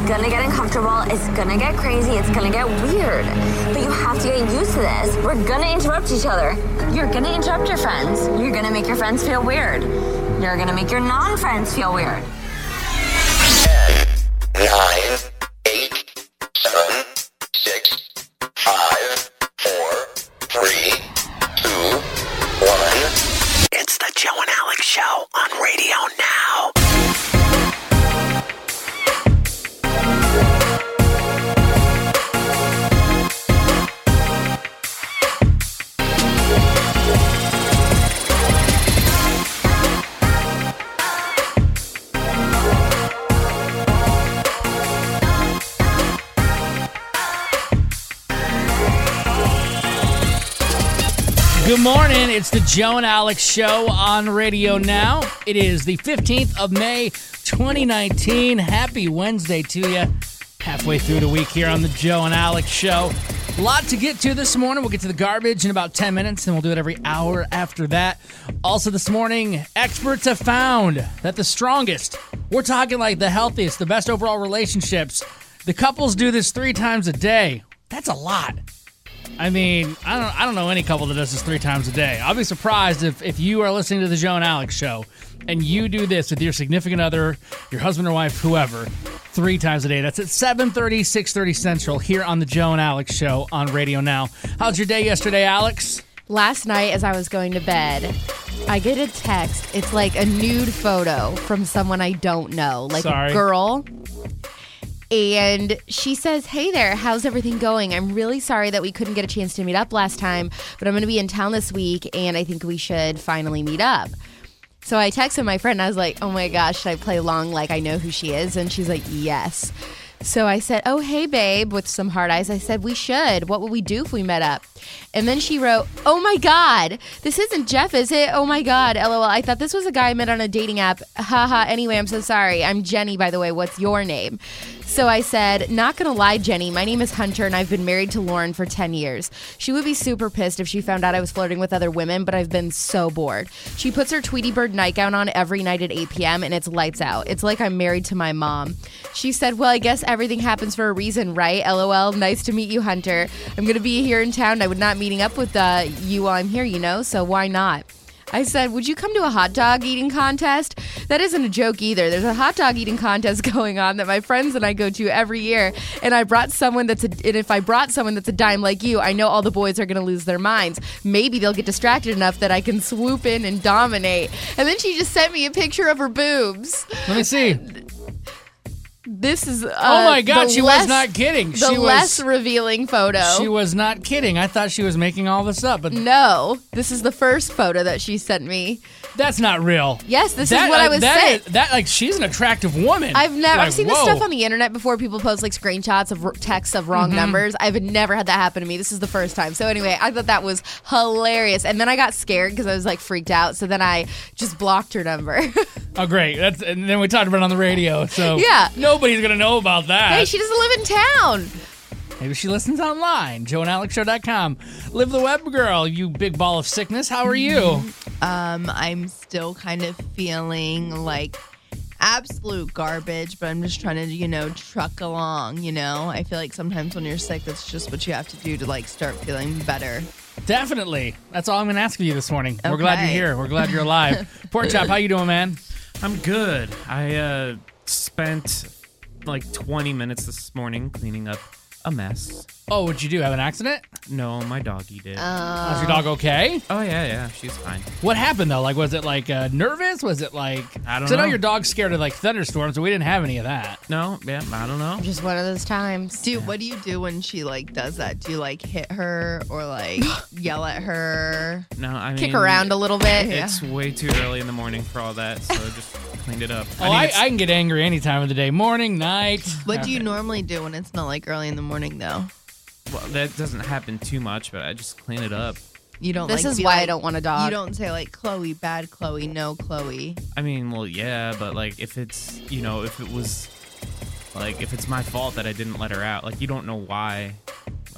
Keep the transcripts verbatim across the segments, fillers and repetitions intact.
gonna get uncomfortable. It's gonna get crazy. It's gonna get weird. But you have to get used to this. We're gonna interrupt each other. You're gonna interrupt your friends. You're gonna make your friends feel weird. You're gonna make your non-friends feel weird. ten, nine, eight, seven, six, five, four, three, two, one. It's the Joe and Alex Show on radio now. Good morning. It's the Joe and Alex Show on radio now. It is the fifteenth of May, twenty nineteen. Happy Wednesday to you. Halfway through the week here on the Joe and Alex Show. A lot to get to this morning. We'll get to the garbage in about ten minutes, and we'll do it every hour after that. Also this morning, experts have found that the strongest, we're talking like the healthiest, the best overall relationships, the couples do this three times a day. That's a lot. I mean, I don't I don't know any couple that does this three times a day. I'll be surprised if, if you are listening to the Joe and Alex Show and you do this with your significant other, your husband or wife, whoever, three times a day. That's at seven thirty, six thirty Central here on the Joe and Alex Show on Radio Now. How's your day yesterday, Alex? Last night as I was going to bed, I get a text. It's like a nude photo from someone I don't know, like Sorry. a girl. And she says, hey there, how's everything going? I'm really sorry that we couldn't get a chance to meet up last time, but I'm going to be in town this week, and I think we should finally meet up. So I texted my friend, and I was like, oh my gosh, should I play along like I know who she is? And she's like, yes. So I said, oh, hey, babe, with some hard eyes. I said, we should. What would we do if we met up? And then she wrote, oh, my God, this isn't Jeff, is it? Oh, my God, LOL. I thought this was a guy I met on a dating app. Haha. Anyway, I'm so sorry. I'm Jenny, by the way. What's your name? So I said, not going to lie, Jenny, my name is Hunter, and I've been married to Lauren for ten years. She would be super pissed if she found out I was flirting with other women, but I've been so bored. She puts her Tweety Bird nightgown on every night at eight p.m., and it's lights out. It's like I'm married to my mom. She said, well, I guess everything happens for a reason, right? LOL. Nice to meet you, Hunter. I'm going to be here in town. I would not meeting up with uh, you while I'm here, you know, so why not? I said, would you come to a hot dog eating contest? That isn't a joke either. There's a hot dog eating contest going on that my friends and I go to every year. And I brought someone that's a, and if I brought someone that's a dime like you, I know all the boys are going to lose their minds. Maybe they'll get distracted enough that I can swoop in and dominate. And then she just sent me a picture of her boobs. Let me see. This is uh, oh my God, she less, was not kidding. The she less was, revealing photo. She was not kidding. I thought she was making all this up, but no, this is the first photo that she sent me. That's not real. Yes, this that, is what uh, I was that saying. Is, that like she's an attractive woman. I've never like, I've seen whoa. this stuff on the internet before. People post like screenshots of r- texts of wrong Mm-hmm. numbers. I've never had that happen to me. This is the first time. So anyway, I thought that was hilarious, and then I got scared because I was like freaked out. So then I just blocked her number. Oh, great! That's and then we talked about it on the radio. So yeah, nobody's gonna know about that. Hey, she doesn't live in town. Maybe she listens online. joe and alex show dot com. Live the web girl, you big ball of sickness. How are you? Um, I'm still kind of feeling like absolute garbage, but I'm just trying to, you know, truck along, you know? I feel like sometimes when you're sick, that's just what you have to do to, like, start feeling better. Definitely. That's all I'm going to ask of you this morning. Okay. We're glad you're here. We're glad you're alive. Pork Chop, how you doing, man? I'm good. I uh, spent like twenty minutes this morning cleaning up a mess. Oh, what'd you do? Have an accident? No, my doggy did. Uh, Was your dog okay? oh, yeah, yeah. She's fine. What happened, though? Like, was it, like, uh, nervous? Was it, like... I don't 'cause I know know. your dog's scared of, like, thunderstorms, but we didn't have any of that. No, yeah, I don't know. Just one of those times. Dude, what do you do when she, like, does that? Do you, like, hit her or, like, yell at her? No, I mean... Kick around a little bit. It's way too early in the morning for all that, so just cleaned it up. Oh, mean, I, it's- I can get angry any time of the day. Morning, night. What do you normally do when it's not, like, early in the morning, though? Well, that doesn't happen too much, but I just clean it up. You don't, This like, is be why like- I don't want a dog. You don't say, like, Chloe, bad Chloe, no Chloe. I mean, well, yeah, but, like, if it's, you know, if it was, like, if it's my fault that I didn't let her out, like, you don't know why.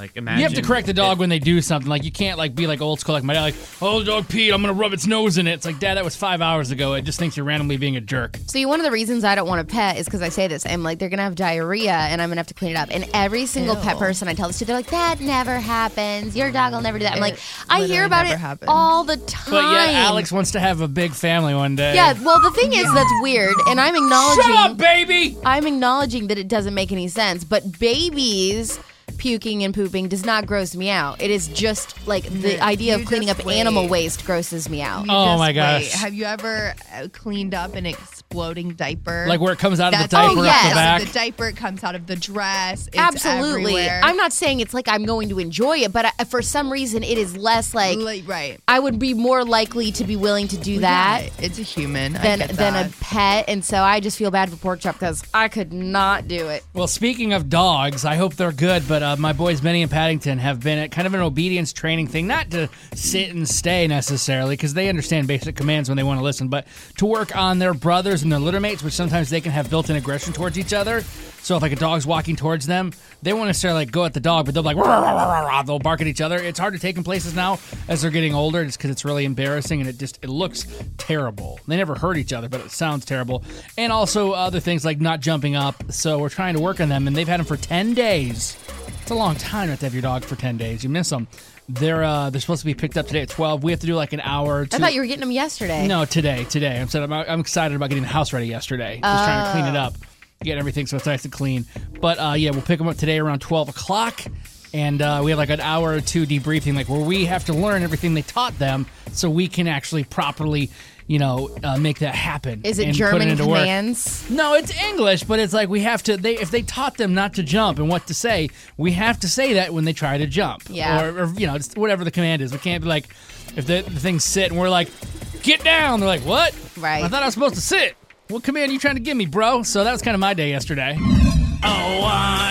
Like imagine You have to correct the dog if- when they do something. Like you can't like be like old school like my dad. Like, oh, the dog peed. I'm gonna rub its nose in it. It's like, Dad, that was five hours ago. It just thinks you're randomly being a jerk. See, one of the reasons I don't want a pet is because I say this. I'm like, they're going to have diarrhea and I'm going to have to clean it up. And every single Ew. pet person I tell this to, they're like, that never happens. Your dog will never do that. I'm It like, I hear literally about never it happens. all the time. But yeah, Alex wants to have a big family one day. Yeah, well, the thing is that's weird. And I'm acknowledging. Shut up, baby! I'm acknowledging that it doesn't make any sense. But babies puking and pooping does not gross me out. It is just like the Yeah, idea you of cleaning just up animal wait. waste grosses me out. You Oh just my wait. gosh. Have you ever uh, cleaned up an exploding diaper? Like where it comes out of the That's diaper oh, up yes. the back. The diaper comes out of the dress. It's Absolutely. everywhere. I'm not saying it's like I'm going to enjoy it, but I, for some reason it is less like Like, right. I would be more likely to be willing to do that Yeah, it's a human. I than get than that. a pet, and so I just feel bad for Pork Chop because I could not do it. Well, speaking of dogs, I hope they're good, but uh, my boys Benny and Paddington have been at kind of an obedience training thing, not to sit and stay necessarily, because they understand basic commands when they want to listen, but to work on their brothers and their litter mates, which sometimes they can have built-in aggression towards each other. So if like a dog's walking towards them, they won't necessarily like go at the dog, but they'll be like, "Rah, rah, rah, rah, rah." They'll bark at each other. It's hard to take in places now as they're getting older, just because it's really embarrassing and it just it looks terrible. They never hurt each other, but it sounds terrible. And also other things like not jumping up. So we're trying to work on them, and they've had them for ten days. It's a long time to have to have your dog for ten days. You miss them. They're uh, they're supposed to be picked up today at twelve. We have to do like an hour or two. I thought you were getting them yesterday. No, today, today. I'm said I'm, I'm excited about getting the house ready yesterday. Just trying to clean it up, getting everything so it's nice and clean. But uh, yeah, we'll pick them up today around twelve o'clock, and uh, we have like an hour or two debriefing, like where we have to learn everything they taught them, so we can actually properly, you know, uh, make that happen. Is it and put German into work. commands? No, it's English, but it's like we have to. They if they taught them not to jump and what to say, we have to say that when they try to jump. Yeah. Or, or you know, just whatever the command is. We can't be like, if the, the things sit and we're like, get down. They're like, what? Right. I thought I was supposed to sit. What command are you trying to give me, bro? So that was kind of my day yesterday. Oh,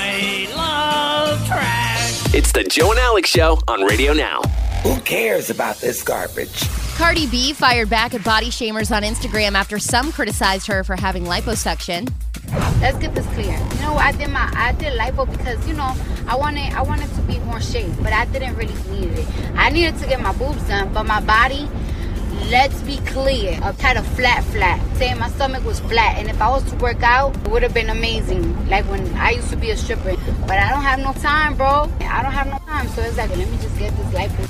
I love trash. It's the Joe and Alex Show on Radio Now. Who cares about this garbage? Cardi B fired back at body shamers on Instagram after some criticized her for having liposuction. Let's get this clear. You know, I did my I did lipo because you know I wanted I wanted to be more shaped, but I didn't really need it. I needed to get my boobs done, but my body. Let's be clear. I had a flat, flat. Saying my stomach was flat, and if I was to work out, it would have been amazing. Like when I used to be a stripper, but I don't have no time, bro. I don't have no time, so it's like let me just get this lipo.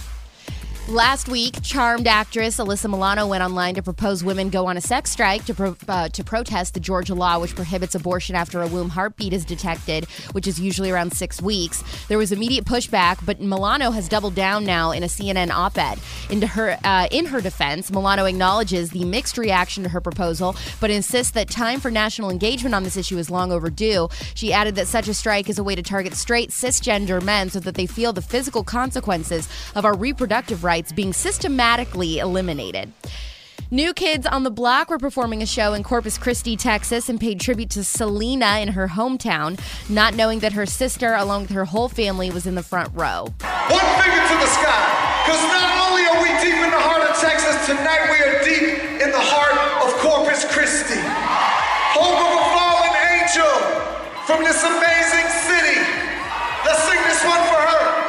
Last week, charmed actress Alyssa Milano went online to propose women go on a sex strike to pro- uh, to protest the Georgia law, which prohibits abortion after a womb heartbeat is detected, which is usually around six weeks. There was immediate pushback, but Milano has doubled down now in a C N N op-ed. Into her, uh, in her defense, Milano acknowledges the mixed reaction to her proposal, but insists that time for national engagement on this issue is long overdue. She added that such a strike is a way to target straight cisgender men so that they feel the physical consequences of our reproductive rights being systematically eliminated. New Kids on the Block were performing a show in Corpus Christi, Texas, and paid tribute to Selena in her hometown, not knowing that her sister, along with her whole family, was in the front row. One finger to the sky, because not only are we deep in the heart of Texas, tonight we are deep in the heart of Corpus Christi. Home of a fallen angel from this amazing city. Let's sing this one for her.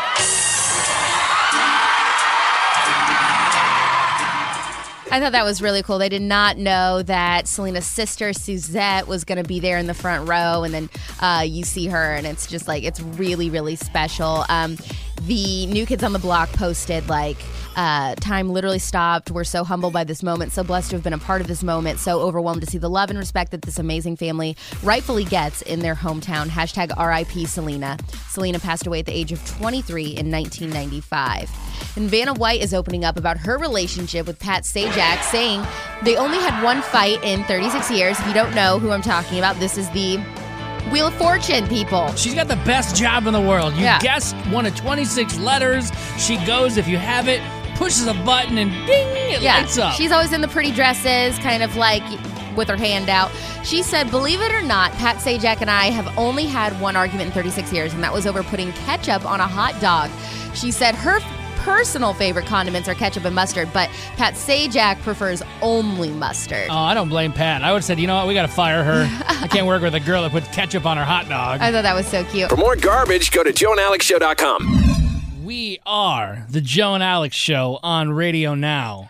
I thought that was really cool. They did not know that Selena's sister, Suzette, was going to be there in the front row. And then uh, you see her, and it's just like, it's really, really special. Um, the New Kids on the Block posted, like, uh, time literally stopped. We're so humbled by this moment, so blessed to have been a part of this moment, so overwhelmed to see the love and respect that this amazing family rightfully gets in their hometown. Hashtag R I P Selena. Selena passed away at the age of twenty-three in nineteen ninety-five. And Vanna White is opening up about her relationship with Pat Sajak, saying they only had one fight in thirty-six years. If you don't know who I'm talking about, this is the Wheel of Fortune, people. She's got the best job in the world. You Yeah. guessed one of twenty-six letters. She goes, if you have it, pushes a button, and ding, it Yeah, lights up. she's always in the pretty dresses, kind of like with her hand out. She said, believe it or not, Pat Sajak and I have only had one argument in thirty-six years, and that was over putting ketchup on a hot dog. She said her personal favorite condiments are ketchup and mustard, but Pat Sajak prefers only mustard. Oh, I don't blame Pat. I would have said, you know what, we got to fire her. I can't work with a girl that puts ketchup on her hot dog. I thought that was so cute. For more garbage, go to joe and alex show dot com. We are the Joe and Alex Show on Radio Now.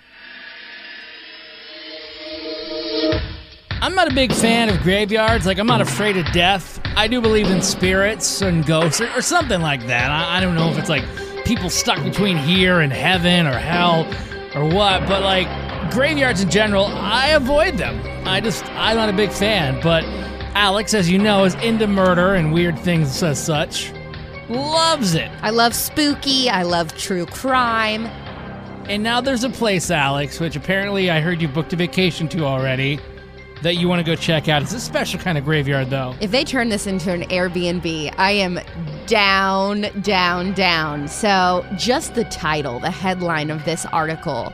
I'm not a big fan of graveyards. Like, I'm not afraid of death. I do believe in spirits and ghosts or, or something like that. I, I don't know if it's like people stuck between here and heaven or hell or what, but like graveyards in general, I avoid them. I just, I'm not a big fan. But Alex, as you know, is into murder and weird things as such. Loves it. I love spooky. I love true crime. And now there's a place, Alex, which apparently I heard you booked a vacation to already, that you want to go check out. It's a special kind of graveyard, though. If they turn this into an Airbnb, I am down, down, down. So just the title, the headline of this article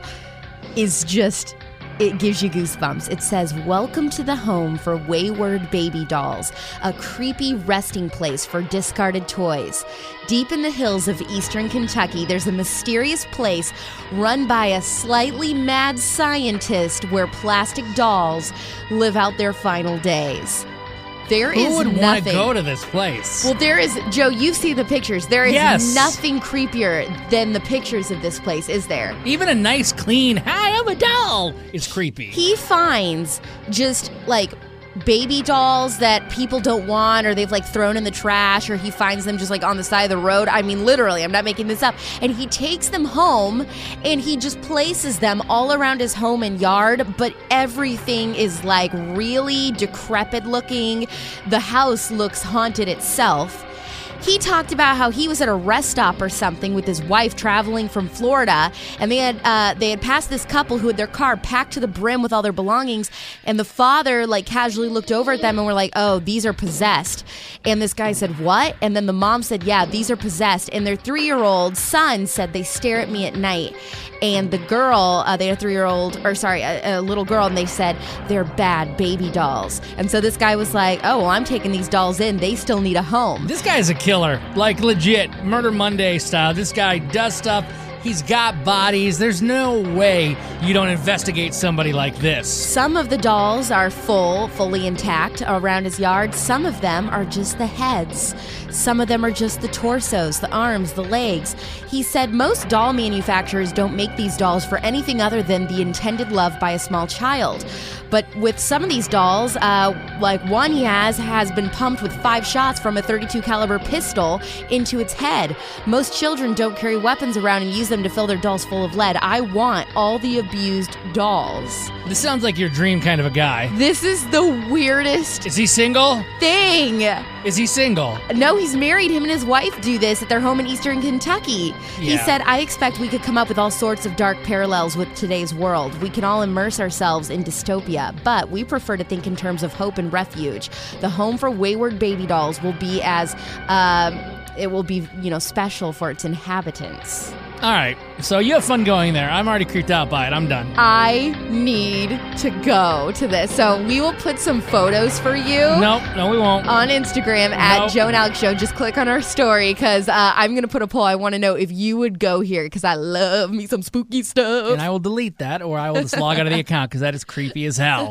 is just, it gives you goosebumps. It says, "Welcome to the home for wayward baby dolls, a creepy resting place for discarded toys. Deep in the hills of eastern Kentucky, there's a mysterious place run by a slightly mad scientist where plastic dolls live out their final days." There Who is would nothing. want to go to this place? Well, there is, Joe, you see the pictures. There is Yes. nothing creepier than the pictures of this place, is there? Even a nice, clean, "Hi, I'm a doll" is creepy. He finds just like baby dolls that people don't want, or they've like thrown in the trash, or he finds them just like on the side of the road. I mean, literally, I'm not making this up. And he takes them home and he just places them all around his home and yard, but everything is like really decrepit looking. The house looks haunted itself. He talked about how he was at a rest stop or something with his wife traveling from Florida, and they had uh, they had passed this couple who had their car packed to the brim with all their belongings, and the father like casually looked over at them and were like, "Oh, these are possessed." And this guy said, "What?" And then the mom said, "Yeah, these are possessed." And their three-year-old son said, "They stare at me at night." And the girl, uh, they had a three-year-old, or sorry, a, a little girl, and they said, "They're bad baby dolls." And so this guy was like, "Oh, well, I'm taking these dolls in. They still need a home." This guy's a killer. Like, legit. Murder Monday style. This guy does stuff. He's got bodies. There's no way you don't investigate somebody like this. Some of the dolls are full, fully intact around his yard. Some of them are just the heads. Some of them are just the torsos, the arms, the legs. He said most doll manufacturers don't make these dolls for anything other than the intended love by a small child. But with some of these dolls, uh, like one he has, has been pumped with five shots from a thirty-two caliber pistol into its head. Most children don't carry weapons around and use them to fill their dolls full of lead. I want all the abused dolls. This sounds like your dream kind of a guy. This is the weirdest Is he single? thing. Is he single? No, he's married. Him and his wife do this at their home in eastern Kentucky. He Yeah. said, "I expect we could come up with all sorts of dark parallels with today's world. We can all immerse ourselves in dystopia, but we prefer to think in terms of hope and refuge. The home for wayward baby dolls will be as, um, it will be, you know, special for its inhabitants." All right. So you have fun going there. I'm already creeped out by it. I'm done. I need to go to this. So we will put some photos for you. Nope. No, we won't. On Instagram at Nope. Joe and Alex Show. Just click on our story because uh, I'm going to put a poll. I want to know if you would go here because I love me some spooky stuff. And I will delete that, or I will just log out of the account because that is creepy as hell.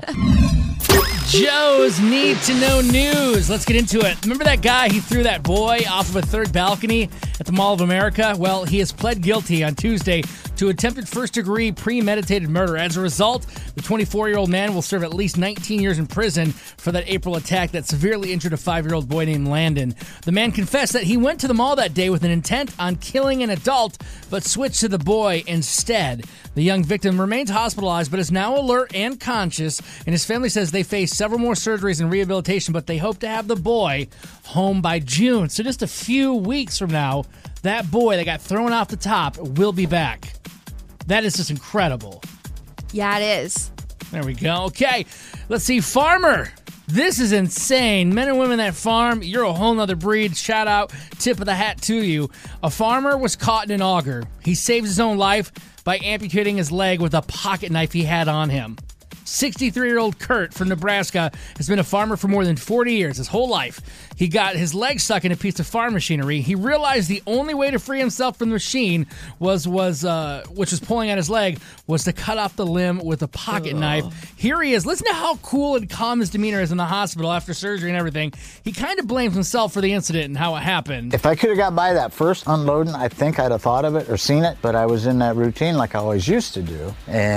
Joe's Need to Know News. Let's get into it. Remember that guy? He threw that boy off of a third balcony at the Mall of America? Well, he has pled guilty on Tuesday to attempted first-degree premeditated murder. As a result, the twenty-four-year-old man will serve at least nineteen years in prison for that April attack that severely injured a five-year-old boy named Landon. The man confessed that he went to the mall that day with an intent on killing an adult, but switched to the boy instead. The young victim remains hospitalized, but is now alert and conscious, and his family says they face several more surgeries and rehabilitation, but they hope to have the boy home by June. So just a few weeks from now, that boy that got thrown off the top will be back. That is just incredible. Yeah, it is. There we go. Okay, let's see. Farmer. This is insane. Men and women that farm, you're a whole nother breed. Shout out, tip of the hat to you. A farmer was caught in an auger. He saved his own life by amputating his leg with a pocket knife he had on him. sixty-three-year-old Kurt from Nebraska has been a farmer for more than forty years, his whole life. He got his leg stuck in a piece of farm machinery. He realized the only way to free himself from the machine was was uh, which was pulling at his leg was to cut off the limb with a pocket Ugh. knife. Here he is. Listen to how cool and calm his demeanor is in the hospital after surgery and everything. He kind of blames himself for the incident and how it happened. If I could have got by that first unloading, I think I'd have thought of it or seen it, but I was in that routine like I always used to do,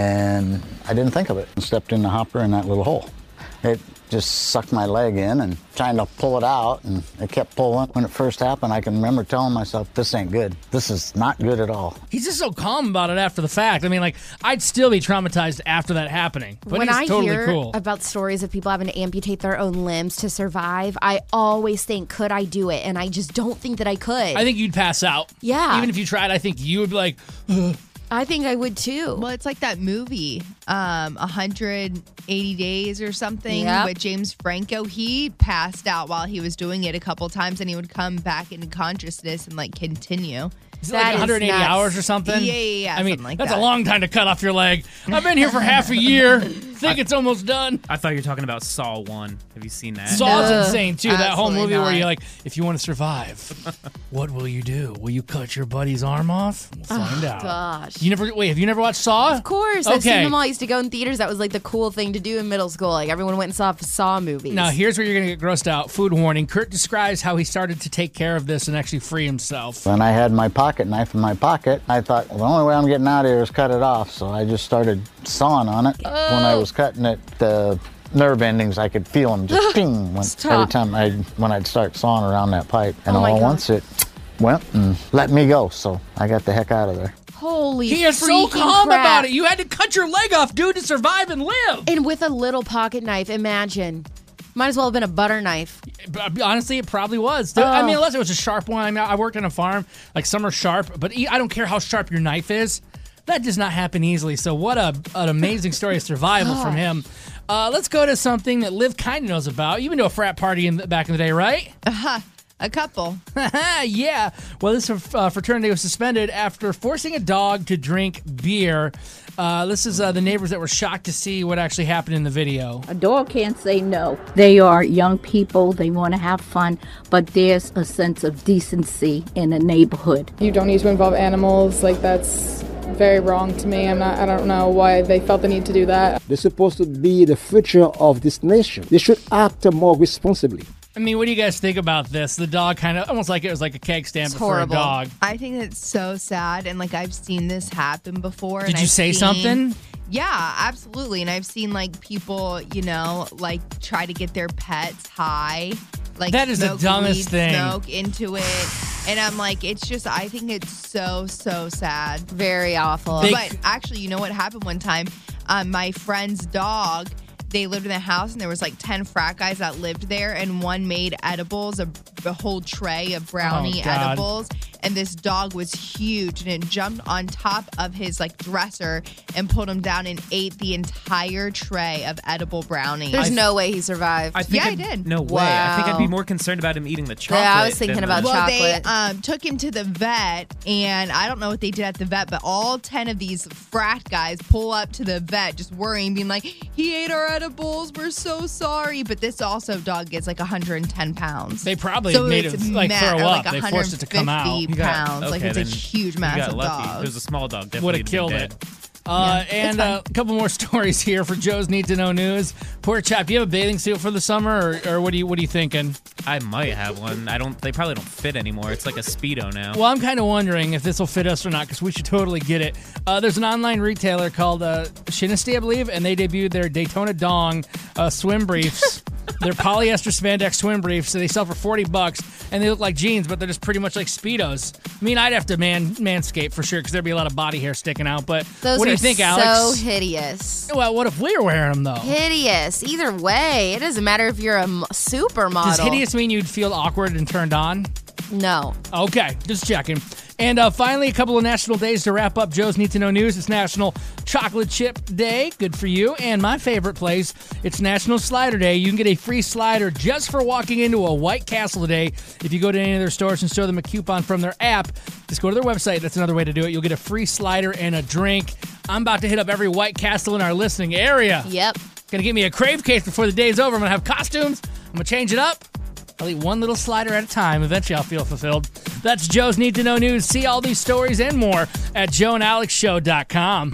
and I didn't think of it. I stepped in the hopper in that little hole. It just sucked my leg in and trying to pull it out, and it kept pulling. When it first happened, I can remember telling myself, this ain't good. This is not good at all. He's just so calm about it after the fact. I mean, like, I'd still be traumatized after that happening. But when he's I totally hear cool. about stories of people having to amputate their own limbs to survive, I always think, could I do it? And I just don't think that I could. I think you'd pass out. Yeah. Even if you tried, I think you would be like, ugh. I think I would too. Well, it's like that movie, um, one hundred eighty days or something Yep. with James Franco. He passed out while he was doing it a couple times, and he would come back into consciousness and like continue. Is it like one hundred eighty hours or something? Yeah, yeah, yeah. I mean, something like that's that. a long time to cut off your leg. I've been here for half a year. Think it's almost done. I thought you were talking about Saw one. Have you seen that? Saw's No, insane too. That whole absolutely movie where not. you're like, if you want to survive, what will you do? Will you cut your buddy's arm off? We'll find out. Gosh. You never wait. Have you never watched Saw? Of course. I've seen Okay. them all. I used to go in theaters. That was like the cool thing to do in middle school. Like everyone went and saw Saw movies. Now, here's where you're going to get grossed out. Food warning. Kurt describes how he started to take care of this and actually free himself. When I had my pocket knife in my pocket, I thought, well, the only way I'm getting out of here is cut it off. So I just started sawing on it. When I was cutting it, the nerve endings, I could feel them just ping when, Stop. every time I when I'd start sawing around that pipe. And Oh my all at God. once it went and let me go. So I got the heck out of there. Holy He is so freaking calm crap. about it. You had to cut your leg off, dude, to survive and live. And with a little pocket knife, imagine. Might as well have been a butter knife. But honestly, it probably was. I Oh. mean, unless it was a sharp one. I mean, I worked on a farm, like some are sharp, but e- I don't care how sharp your knife is. That does not happen easily. So what a an amazing story of survival from him. Uh, let's go to something that Liv kind of knows about. You've been to a frat party in the, back in the day, right? Uh-huh. A couple. Yeah. Well, this uh, fraternity was suspended after forcing a dog to drink beer. Uh, this is uh, the neighbors that were shocked to see what actually happened in the video. A dog can't say no. They are young people. They want to have fun, but there's a sense of decency in a neighborhood. You don't need to involve animals. Like, that's very wrong to me. I'm not, I don't know why they felt the need to do that. They're supposed to be the future of this nation. They should act more responsibly. I mean, what do you guys think about this? The dog kind of almost like it was like a keg stand It's before horrible. a dog. I think it's so sad, and like I've seen this happen before. Did and you I've say seen- something? Yeah, absolutely. And I've seen like people, you know, like try to get their pets high, like That is the smoke dumbest weed thing. Smoke into it, and I'm like, it's just, I think it's so so sad, very awful. Big- But actually, you know what happened one time? Um, my friend's dog. They lived in a house, and there was like ten frat guys that lived there, and one made edibles, a, a whole tray of brownie Oh, God. edibles. And this dog was huge, and it jumped on top of his like dresser and pulled him down and ate the entire tray of edible brownies. There's no way he survived. I think Yeah, I'd- I did. No way. I think I'd be Wow. more concerned about him eating the chocolate. Yeah, I was thinking than about the- well, chocolate. they um, took him to the vet, and I don't know what they did at the vet, but all ten of these frat guys pull up to the vet just worrying, being like, he ate our edibles, we're so sorry. But this also dog gets like one hundred ten pounds. They probably So made it's it like ma- throw or, up. like They forced it to come out. one hundred fifty You got- pounds. like okay, it's a then huge, you massive got lucky. dog. It was a small dog. Definitely Would have been killed dead. it. Uh, Yeah, and it's uh, a couple more stories here for Joe's Need to Know News. Poor chap, do you have a bathing suit for the summer, or, or what are you what are you thinking? I might have one. I don't. They probably don't fit anymore. It's like a Speedo now. Well, I'm kind of wondering if this will fit us or not, because we should totally get it. Uh, there's an online retailer called uh, Shinesty, I believe, and they debuted their Daytona Dong uh, swim briefs. They're polyester spandex swim briefs, so they sell for forty bucks, and they look like jeans, but they're just pretty much like Speedos. I mean, I'd have to man manscape for sure, because there'd be a lot of body hair sticking out. But Those what do are you think, so Alex? hideous. Well, what if we were wearing them though? Hideous. Either way, it doesn't matter if you're a m- supermodel. Does hideous mean you'd feel awkward and turned on? No. Okay, just checking. And uh, finally, a couple of national days to wrap up Joe's Need to Know News. It's National Chocolate Chip Day. Good for you. And my favorite place, it's National Slider Day. You can get a free slider just for walking into a White Castle today. If you go to any of their stores and show them a coupon from their app, just go to their website. That's another way to do it. You'll get a free slider and a drink. I'm about to hit up every White Castle in our listening area. Yep. Gonna get me a crave case before the day's over. I'm gonna have costumes. I'm gonna change it up. I'll eat one little slider at a time. Eventually, I'll feel fulfilled. That's Joe's Need to Know News. See all these stories and more at joe and alex show dot com.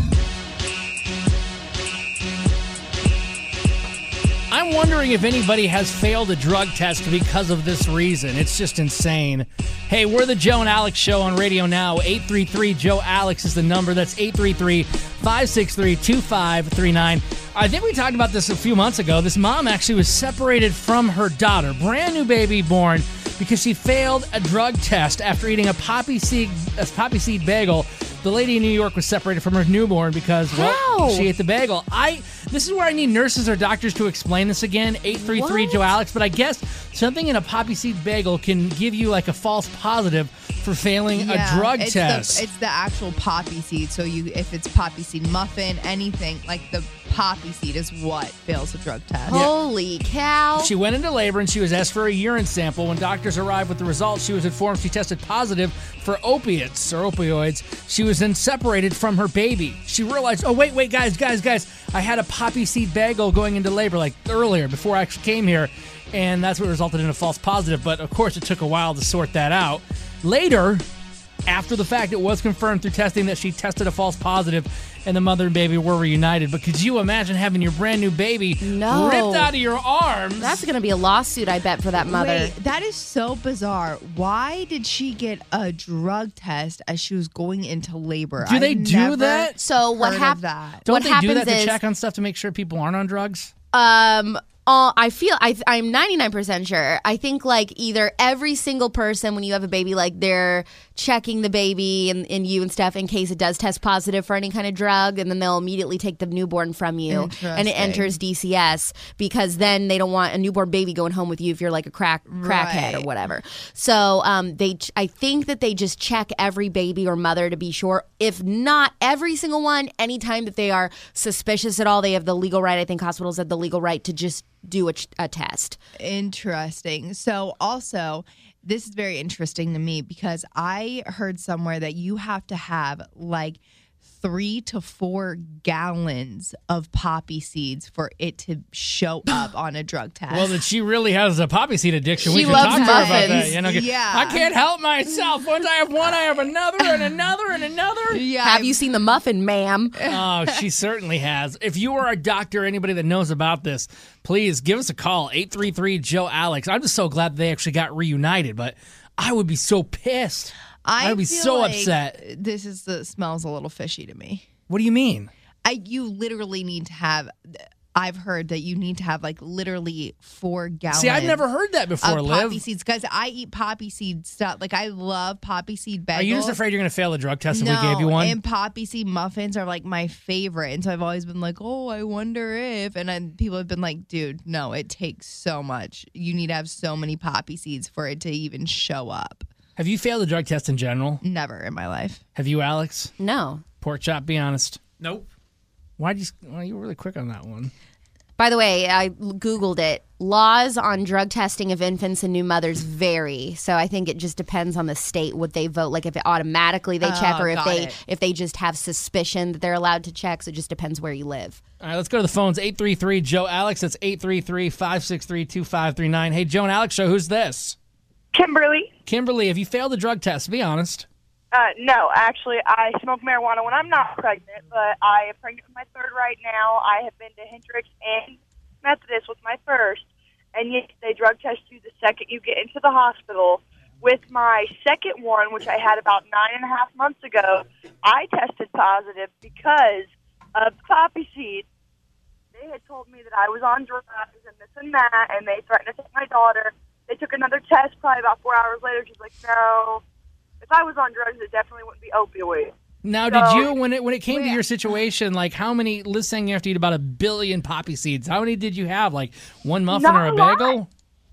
I'm wondering if anybody has failed a drug test because of this reason. It's just insane. Hey, we're the Joe and Alex Show on Radio Now. eight three three, Joe Alex is the number. That's eight three three, five six three, two five three nine. I think we talked about this a few months ago. This mom actually was separated from her daughter, brand new baby born, because she failed a drug test after eating a poppy seed, a poppy seed bagel. The lady in New York was separated from her newborn because, well, How? she ate the bagel. I. This is where I need nurses or doctors to explain this again. eight three three, Joe Alex. But I guess something in a poppy seed bagel can give you like a false positive for failing Yeah, a drug it's test. The, it's the actual poppy seed. So you, if it's poppy seed muffin, anything like the poppy seed is what fails a drug test. Holy cow. She went into labor and she was asked for a urine sample. When doctors arrived with the results, she was informed she tested positive for opiates or opioids. She was then separated from her baby. She realized, oh, wait, wait, guys, guys, guys, I had a poppy seed bagel going into labor like earlier before I actually came here. And that's what resulted in a false positive. But, of course, it took a while to sort that out. Later, after the fact, it was confirmed through testing that she tested a false positive and the mother and baby were reunited. But could you imagine having your brand new baby No. ripped out of your arms? That's going to be a lawsuit, I bet, for that mother. Wait, that is so bizarre. Why did she get a drug test as she was going into labor? Do they I've do never that? So what heard hap- of that. Don't what they happens do that to is- check on stuff to make sure people aren't on drugs? Um, uh, I feel I I'm ninety-nine percent sure. I think like either every single person when you have a baby, like they're checking the baby and, and you and stuff in case it does test positive for any kind of drug, and then they'll immediately take the newborn from you and it Interesting. enters D C S because then they don't want a newborn baby going home with you if you're like a crack crackhead or Right. whatever. So um, they ch- I think that they just check every baby or mother to be sure. If not every single one, anytime that they are suspicious at all, they have the legal right. I think hospitals have the legal right to just do a, ch- a test. Interesting. So also, this is very interesting to me because I heard somewhere that you have to have like three to four gallons of poppy seeds for it to show up on a drug test. Well, that she really has a poppy seed addiction. we She should loves talk to her about that. muffins. You know, Yeah. I can't help myself. Once I have one, I have another and another and another. yeah, Have you seen the muffin, ma'am? Oh, she certainly has. If you are a doctor, anybody that knows about this, please give us a call. eight three three, Joe Alex. I'm just so glad they actually got reunited, but I would be so pissed. I would be feel so like upset. This is the smells a little fishy to me. What do you mean? I you literally need to have. I've heard that you need to have like literally four gallons. See, I've never heard that before, of Liv. poppy seeds because I eat poppy seed stuff. Like I love poppy seed bagels. Are you just afraid you're going to fail the drug test if no, we gave you one? and poppy seed muffins are like my favorite, and so I've always been like, oh, I wonder if. And then people have been like, dude, no, it takes so much. You need to have so many poppy seeds for it to even show up. Have you failed the drug test in general? Never in my life. Have you, Alex? No. Pork chop, be honest. Nope. Why'd you, well, you were really quick on that one. By the way, I Googled it. Laws on drug testing of infants and new mothers vary. So I think it just depends on the state what they vote. Like if it automatically they check Oh, or if got they it. if they just have suspicion that they're allowed to check. So it just depends where you live. All right, let's go to the phones. eight three three, Joe Alex. That's eight three three, five six three, two five three nine. Hey, Joe and Alex show. Who's this? Kimberly. Kimberly, have you failed the drug test? Be honest. Uh, no, actually, I smoke marijuana when I'm not pregnant, but I am pregnant with my third right now. I have been to Hendricks and Methodist with my first, and yes, they drug test you the second you get into the hospital. With my second one, which I had about nine and a half months ago, I tested positive because of poppy seeds. They had told me that I was on drugs and this and that, and they threatened to take my daughter. They took another test probably about four hours later. She's like, no. If I was on drugs, it definitely wouldn't be opioids. Now, So- did you, when it when it came to your situation, like how many, let's say you have to eat about a billion poppy seeds, how many did you have? Like one muffin Not or a a lot. bagel?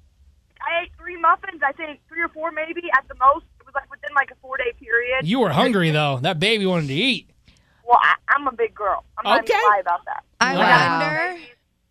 I ate three muffins, I think three or four maybe at the most. It was like within like a four-day period. You were hungry, though. That baby wanted to eat. Well, I, I'm a big girl. I'm not Okay. going to lie about that. I Wow. wonder.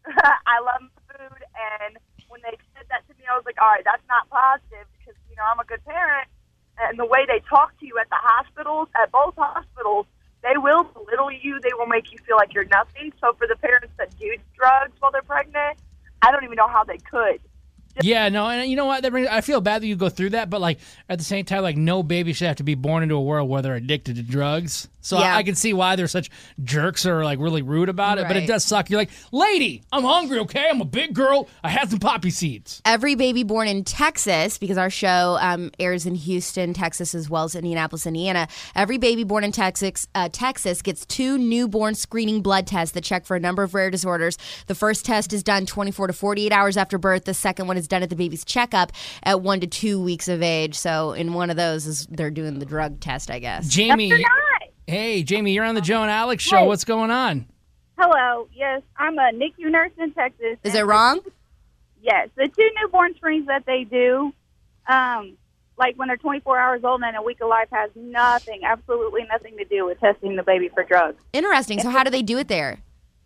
I love food, and when they said that to me, I was like, all right, that's not positive because, you know, I'm a good parent. And the way they talk to you at the hospitals, at both hospitals, they will belittle you. They will make you feel like you're nothing. So for the parents that do drugs while they're pregnant, I don't even know how they could Yeah, no, and you know what? That brings, I feel bad that you go through that, but like at the same time, like no baby should have to be born into a world where they're addicted to drugs. So Yeah. I, I can see why they're such jerks or like really rude about it, but it Right. does suck. You're like, lady, I'm hungry, okay? I'm a big girl. I had some poppy seeds. Every baby born in Texas, because our show um, airs in Houston, Texas, as well as Indianapolis, Indiana. Every baby born in Texas, uh, Texas gets two newborn screening blood tests that check for a number of rare disorders. The first test is done twenty-four to forty-eight hours after birth. The second one is done at the baby's checkup at one to two weeks of age. So in one of those is they're doing the drug test, I guess. Jamie, hey, Jamie, you're on the Joe and Alex show. Hey. What's going on? Hello. Yes, I'm a N I C U nurse in Texas. Is it wrong? Yes, the two newborn screens that they do, um, like when they're twenty-four hours old and a week of life, has nothing, absolutely nothing to do with testing the baby for drugs. Interesting. So how do they do it there?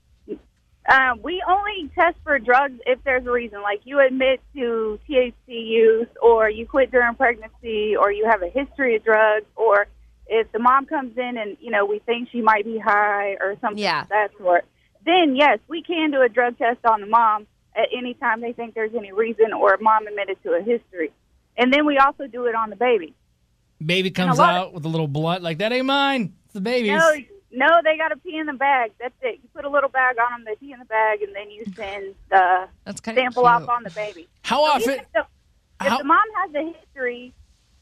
Um, we only test for drugs if there's a reason, like you admit to T H C use, or you quit during pregnancy, or you have a history of drugs, or if the mom comes in and, you know, we think she might be high or something Yeah. of that sort, then, yes, we can do a drug test on the mom at any time they think there's any reason or mom admitted to a history. And then we also do it on the baby. Baby comes lot out with a little blunt, like, that ain't mine. It's the baby's. No, no, they got to pee in the bag. That's it. You put a little bag on them, they pee in the bag, and then you send the That's kinda sample cute. off on the baby. How So often? even If, if how- the mom has a history,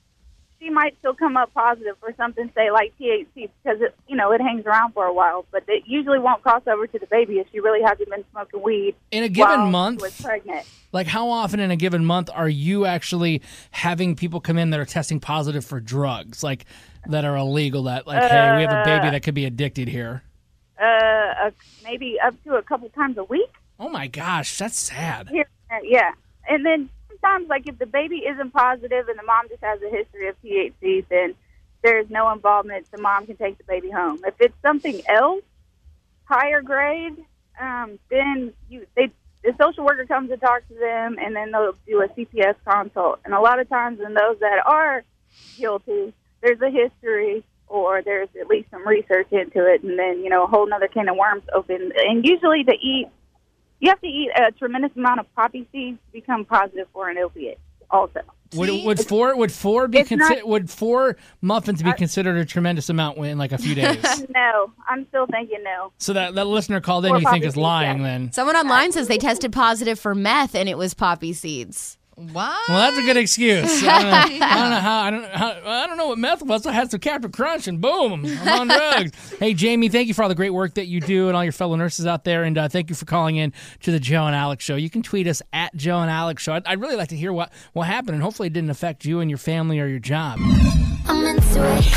she might still come up positive for something, say, like T H C, because, it, you know, it hangs around for a while. But it usually won't cross over to the baby if she really hasn't been smoking weed In a given while month? she was pregnant. Like, how often in a given month are you actually having people come in that are testing positive for drugs, like that are illegal? That like, hey, we have a baby that could be addicted here. Uh, uh, maybe up to a couple times a week. Oh my gosh, that's sad. Here, yeah. And then sometimes, like, if the baby isn't positive and the mom just has a history of T H C, then there's no involvement. The mom can take the baby home. If it's something else, higher grade, um, then you they the social worker comes and talks to them, and then they'll do a C P S consult. And a lot of times in those that are guilty, there's a history or there's at least some research into it, and then, you know, a whole nother can of worms open. And usually to eat, you have to eat a tremendous amount of poppy seeds to become positive for an opiate also. Would would four would four be It's consi- not- would four muffins be considered a tremendous amount in like a few days? No, I'm still thinking no. So that that listener called in, Four you think poppy is seeds, lying yeah. then? Someone online says they tested positive for meth and it was poppy seeds. What? Well, that's a good excuse. I don't know, I don't know how. I don't. How, I don't know what meth was. I had some Captain Crunch, and boom, I'm on drugs. Hey, Jamie, thank you for all the great work that you do, and all your fellow nurses out there. And uh, thank you for calling in to the Joe and Alex Show. You can tweet us at Joe and Alex Show. I'd, I'd really like to hear what what happened, and hopefully it didn't affect you and your family or your job. I'm into it.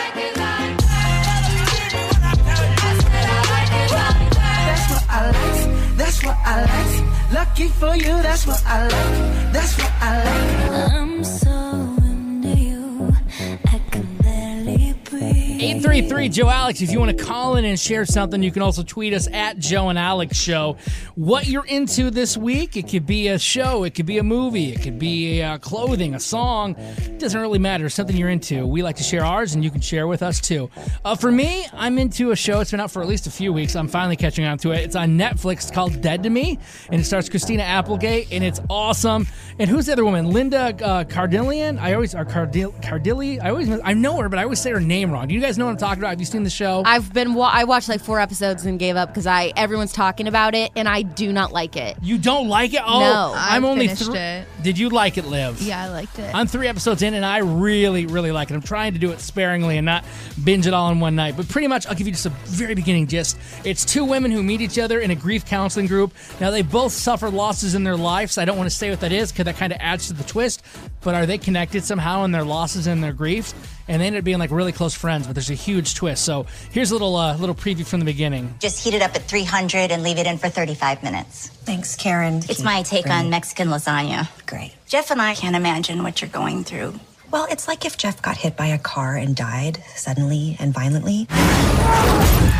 That's what I like. That's what I like. Lucky for you, that's what I like. That's what I like. I'm so into you. I can barely breathe. eight three three Joe Alex. If you want to call in and share something, you can also tweet us at Joe and Alex Show. What you're into this week? It could be a show, it could be a movie, it could be uh, clothing, a song. It doesn't really matter. Something you're into. We like to share ours, and you can share with us too. Uh, for me, I'm into a show. It's been out for at least a few weeks. I'm finally catching on to it. It's on Netflix. It's called Dead to Me, and it stars Christina Applegate, and it's awesome. And who's the other woman? Linda uh, Cardillian. I always are Cardil Cardilli. I always I know her, but I always say her name wrong. Do you guys know what I'm talking about? Have you seen the show? I've been wa- I watched like four episodes and gave up because I everyone's talking about it and I do not like it. You don't like it? Oh, No. I'm I only finished three. it. Did you like it, Liv? Yeah, I liked it. I'm three episodes in, and I really, really like it. I'm trying to do it sparingly and not binge it all in one night. But pretty much, I'll give you just a very beginning gist. It's two women who meet each other in a grief counseling group. Now, they both suffered losses in their lives. I don't want to say what that is because that kind of adds to the twist. But are they connected somehow in their losses and their griefs? And they ended up being like really close friends, but there's a huge twist. So here's a little uh, little preview from the beginning. Just heat it up at three hundred and leave it in for thirty-five minutes. Thanks, Karen. It's my take on Mexican lasagna. Great. Jeff and I can't imagine what you're going through. Well, it's like if Jeff got hit by a car and died suddenly and violently.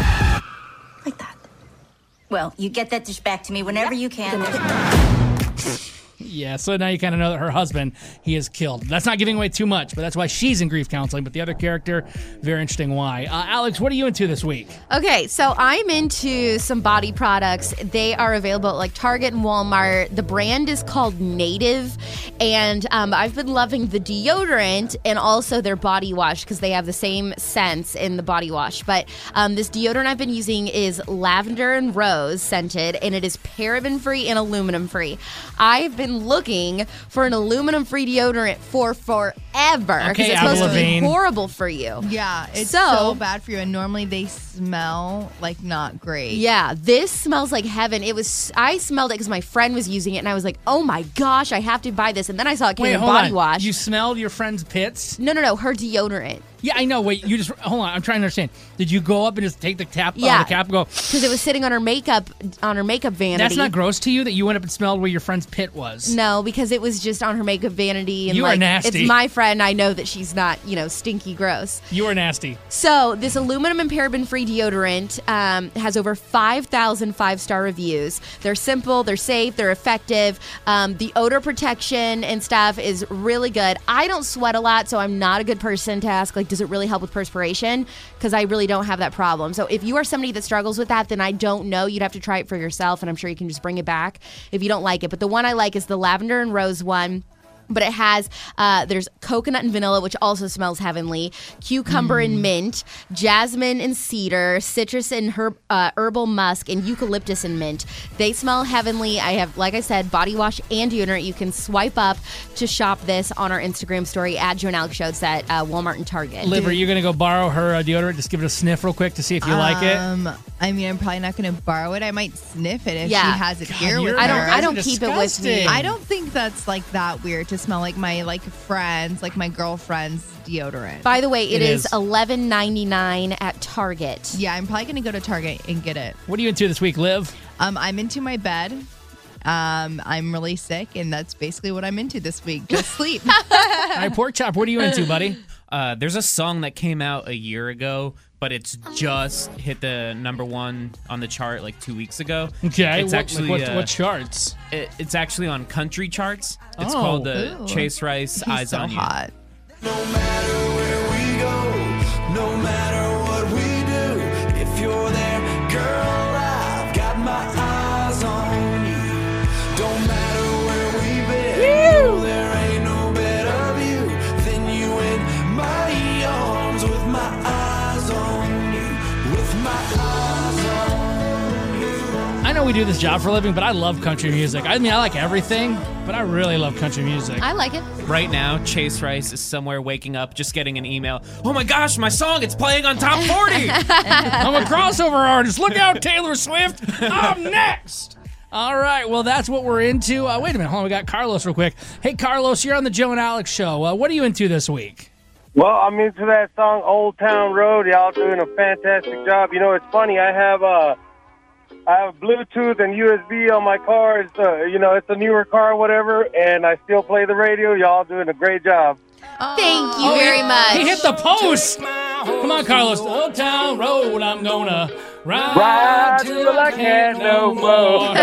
Well, you get that dish back to me whenever you can. Yeah, so now you kind of know that her husband, he is killed. That's not giving away too much, but that's why she's in grief counseling. But the other character, very interesting why. Uh, Alex, what are you into this week? Okay, so I'm into some body products. They are available at like Target and Walmart. The brand is called Native, and um, I've been loving the deodorant and also their body wash because they have the same scents in the body wash. But um, this deodorant I've been using is lavender and rose scented, and it is paraben-free and aluminum-free. I've been looking for an aluminum-free deodorant for forever because Okay, it's supposed Avril to be Lavigne. horrible for you. Yeah, it's So- so, bad for you. And normally they smell like not great. Yeah, this smells like heaven. It was. I smelled it because my friend was using it, and I was like, "Oh my gosh, I have to buy this." And then I saw it came Wait, in hold body on. wash. You smelled your friend's pits? no, no, no, her deodorant. Yeah, I know. Wait, you just hold on. I'm trying to understand. Did you go up and just take the cap, Yeah. uh, the cap, and go? Because it was sitting on her makeup on her makeup vanity. That's not gross to you that you went up and smelled where your friend's pit was. No, because it was just on her makeup vanity. And You are like, nasty. It's my friend. I know that she's not, you know, stinky gross. You are nasty. So this aluminum and paraben-free deodorant um, has over five thousand five-star reviews. They're simple, they're safe, they're effective. Um, the odor protection and stuff is really good. I don't sweat a lot, so I'm not a good person to ask, like, does it really help with perspiration? Because I really don't have that problem. So if you are somebody that struggles with that, then I don't know. You'd have to try it for yourself, and I'm sure you can just bring it back if you don't like it. But the one I like is the lavender and rose one. But it has, uh, there's coconut and vanilla, which also smells heavenly, cucumber Mm. and mint, jasmine and cedar, citrus and herb, uh, herbal musk, and eucalyptus and mint. They smell heavenly. I have, like I said, body wash and deodorant. You can swipe up to shop this on our Instagram story at Joe and Alex Show. It's at uh, Walmart and Target. Liv, are you going to go borrow her uh, deodorant? Just give it a sniff real quick to see if you like it. Um, I mean, I'm probably not going to borrow it. I might sniff it if Yeah. she has it God, here with you're- her. I don't. I Guys don't are keep it with me. disgusting. I don't think that's like that weird to smell like my like friends, like my girlfriend's deodorant. By the way, It it is is. eleven ninety-nine at Target. Yeah, I'm probably gonna go to Target and get it. What are you into this week, Liv? Um, I'm into my bed. Um, I'm really sick, and that's basically what I'm into this week. Just sleep. All right, Pork Chop, what are you into, buddy? Uh, there's a song that came out a year ago, but it's just hit the number one on the chart like two weeks ago. Okay, it's what, actually like what, uh, what charts? it, it's actually on country charts. It's Oh. called the Ooh. Chase Rice He's Eyes so on You. hot. No matter where we go, no matter what we do, if you're there, girl, I've got my eyes on you. Don't matter where we've been, no, there ain't no better view than you in my arms with my eyes on you, with my eyes on you. I know we do this job for a living, but I love country music. I mean, I like everything, but I really love country music. I like it. Right now, Chase Rice is somewhere waking up, just getting an email. Oh my gosh, my song, it's playing on Top forty. I'm a crossover artist. Look out, Taylor Swift. I'm next. All right, well, that's what we're into. Uh, wait a minute. Hold on. We got Carlos real quick. Hey, Carlos, you're on the Joe and Alex Show. Uh, what are you into this week? Well, I'm into that song Old Town Road. Y'all doing a fantastic job. You know, it's funny. I have uh, I have Bluetooth and U S B on my car. It's, uh, you know, it's a newer car or whatever, and I still play the radio. Y'all doing a great job. Thank you very much. He hit the post. Come on, Carlos. Old Town Road, I'm gonna ride, Ride till I can't no more.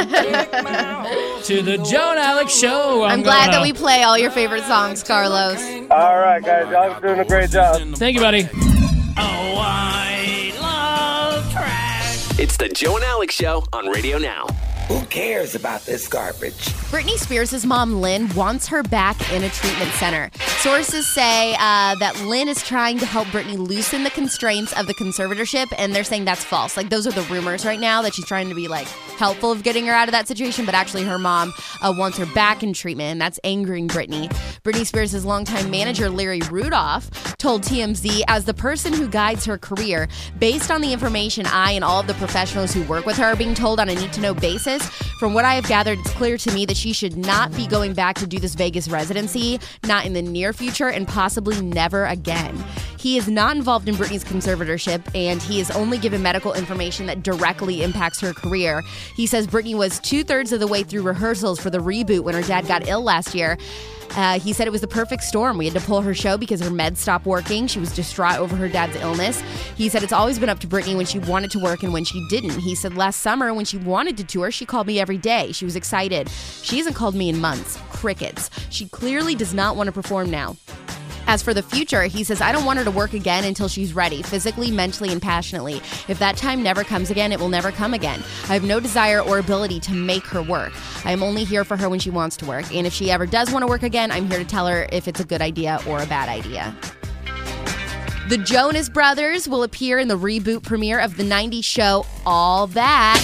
To the Joe and Alex Show. I'm, I'm glad gonna- that we play all your favorite songs, Carlos. All right, guys. Y'all doing a great job. Thank you, buddy. Oh, I love trash. It's the Joe and Alex Show on Radio Now. Who cares about this garbage? Britney Spears' mom, Lynn, wants her back in a treatment center. Sources say uh, that Lynn is trying to help Britney loosen the constraints of the conservatorship, and they're saying that's false. Like, those are the rumors right now, that she's trying to be, like, helpful of getting her out of that situation, but actually her mom uh, wants her back in treatment, and that's angering Britney. Britney Spears' longtime manager, Larry Rudolph, told T M Z, as the person who guides her career, based on the information I and all of the professionals who work with her are being told on a need-to-know basis, from what I have gathered, it's clear to me that she should not be going back to do this Vegas residency, not in the near future, and possibly never again. He is not involved in Britney's conservatorship, and he has only given medical information that directly impacts her career. He says Britney was two-thirds of the way through rehearsals for the reboot when her dad got ill last year. Uh, he said it was the perfect storm. We had to pull her show because her meds stopped working. She was distraught over her dad's illness. He said it's always been up to Britney when she wanted to work and when she didn't. He said last summer when she wanted to tour, she called me every day. She was excited. She hasn't called me in months. Crickets. She clearly does not want to perform now. As for the future, he says, I don't want her to work again until she's ready, physically, mentally, and passionately. If that time never comes again, it will never come again. I have no desire or ability to make her work. I am only here for her when she wants to work. And if she ever does want to work again, I'm here to tell her if it's a good idea or a bad idea. The Jonas Brothers will appear in the reboot premiere of the nineties show All That.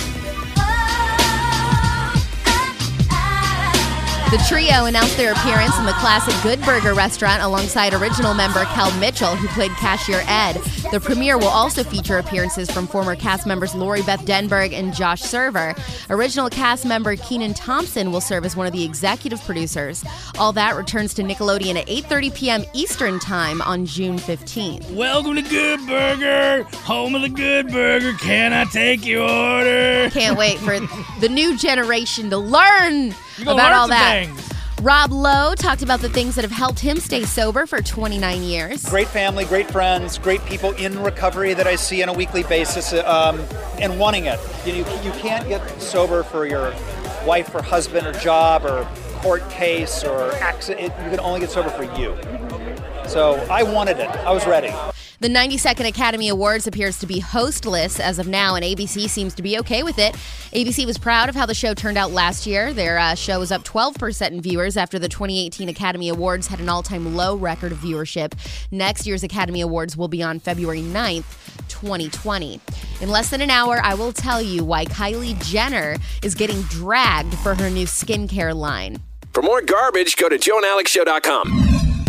The trio announced their appearance in the classic Good Burger restaurant alongside original member Kel Mitchell, who played Cashier Ed. The premiere will also feature appearances from former cast members Lori Beth Denberg and Josh Server. Original cast member Kenan Thompson will serve as one of the executive producers. All That returns to Nickelodeon at eight thirty p.m. Eastern Time on June fifteenth. Welcome to Good Burger, home of the Good Burger. Can I take your order? Can't wait for the new generation to learn about learn all some that. things. Rob Lowe talked about the things that have helped him stay sober for twenty-nine years. Great family, great friends, great people in recovery that I see on a weekly basis, um, and wanting it. You, know, you you can't get sober for your wife or husband or job or court case or accident. You can only get sober for you. So I wanted it. I was ready. The ninety-second Academy Awards appears to be hostless as of now, and A B C seems to be okay with it. A B C was proud of how the show turned out last year. Their uh, show was up twelve percent in viewers after the twenty eighteen Academy Awards had an all-time low record of viewership. Next year's Academy Awards will be on February ninth, twenty twenty. In less than an hour, I will tell you why Kylie Jenner is getting dragged for her new skincare line. For more garbage, go to joe and alex show dot com.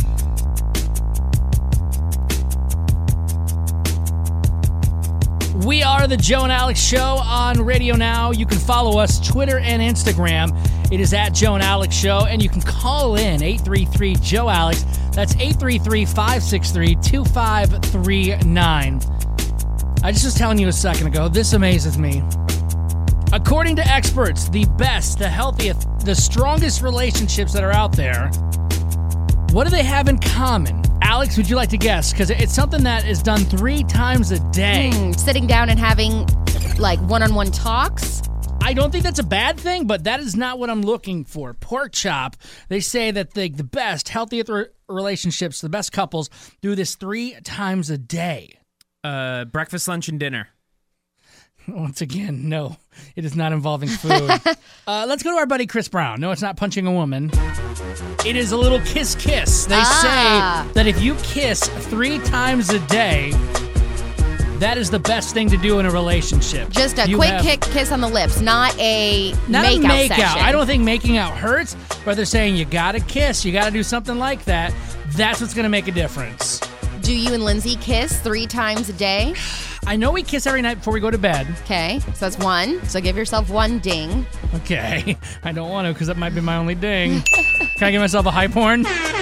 We are the Joe and Alex Show on Radio Now. You can follow us Twitter and Instagram. It is at Joe and Alex Show, and you can call in eight three three Joe Alex. That's eight three three, five six three, two five three nine. I just was telling you a second ago, this amazes me. According to experts, the best, the healthiest, the strongest relationships that are out there, what do they have in common? Alex, would you like to guess? Because it's something that is done three times a day. Mm, sitting down and having, like, one-on-one talks? I don't think that's a bad thing, but that is not what I'm looking for. Pork chop. They say that the, the best, healthiest re- relationships, the best couples, do this three times a day. Uh, breakfast, lunch, and dinner. Once again, no. It is not involving food. uh, let's go to our buddy Chris Brown. No, it's not punching a woman. It is a little kiss-kiss. They Ah. say that if you kiss three times a day, that is the best thing to do in a relationship. Just a You quick have- kick, kiss on the lips, not a Not make-out a make session. out. I don't think making out hurts, but they're saying you gotta kiss, you gotta do something like that. That's what's gonna make a difference. Do you and Lindsay kiss three times a day? I know we kiss every night before we go to bed. Okay, so that's one. So give yourself one ding. Okay. I don't want to because that might be my only ding. Can I give myself a hype horn?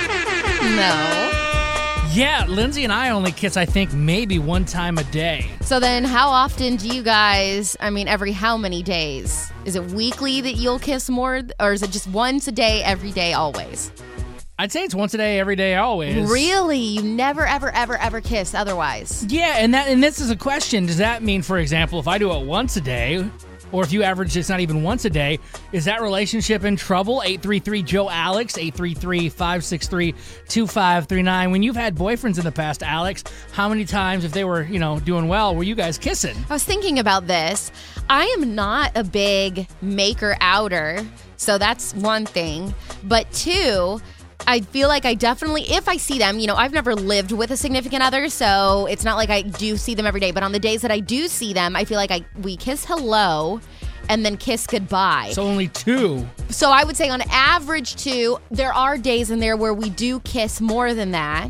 No. Yeah, Lindsay and I only kiss, I think, maybe one time a day. So then how often do you guys, I mean, every how many days? Is it weekly that you'll kiss more, or is it just once a day, every day, always? I'd say it's once a day, every day, always. Really? You never, ever, ever, ever kiss otherwise? Yeah, and that and this is a question. Does that mean, for example, if I do it once a day, or if you average it's not even once a day, is that relationship in trouble? eight three three Joe Alex, eight three three, five six three, two five three nine. When you've had boyfriends in the past, Alex, how many times, if they were, you know, doing well, were you guys kissing? I was thinking about this. I am not a big maker-outer, so that's one thing. But two, I feel like I definitely, if I see them, you know, I've never lived with a significant other, so it's not like I do see them every day. But on the days that I do see them, I feel like I we kiss hello and then kiss goodbye. So only two. So I would say on average two. There are days in there where we do kiss more than that.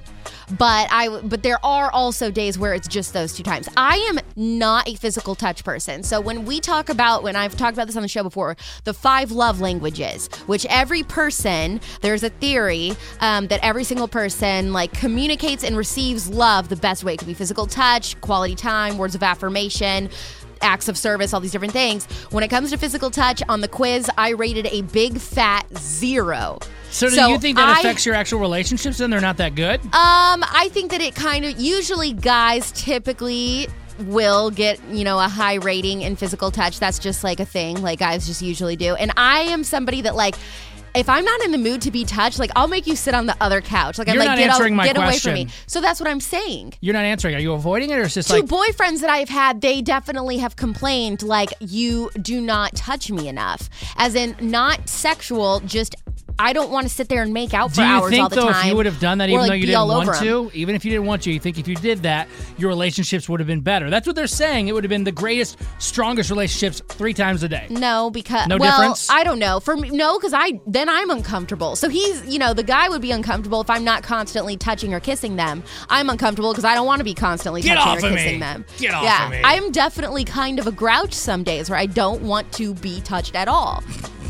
But I, but there are also days where it's just those two times. I am not a physical touch person. So when we talk about, when I've talked about this on the show before, the five love languages, which every person, there's a theory um, that every single person like communicates and receives love the best way. It could be physical touch, quality time, words of affirmation, acts of service, all these different things. When it comes to physical touch, on the quiz, I rated a big fat zero. So do So you think that I- affects your actual relationships and they're not that good? Um, I think that it kind of, usually guys typically will get, you know, a high rating in physical touch. That's just like a thing, like guys just usually do. And I am somebody that like, if I'm not in the mood to be touched, like I'll make you sit on the other couch. Like I'm You're like, not get, answering out, my get away question. from me. So that's what I'm saying. You're not answering. Are you avoiding it or it's just Two like... boyfriends that I've had, they definitely have complained like, you do not touch me enough. As in, not sexual, just I don't want to sit there and make out for Do you hours think, all the though, time. if you would have done that or, even like, though you be didn't all want over 'em? to, even if you didn't want to, you think if you did that, your relationships would have been better? That's what they're saying. It would have been the greatest, strongest relationships three times a day. No, because No well, difference? I don't know. For me, no, because I then I'm uncomfortable. So he's, you know, the guy would be uncomfortable if I'm not constantly touching or kissing them. I'm uncomfortable because I don't want to be constantly Get touching off or of kissing me. them. Get off yeah, of me. I'm definitely kind of a grouch some days where I don't want to be touched at all.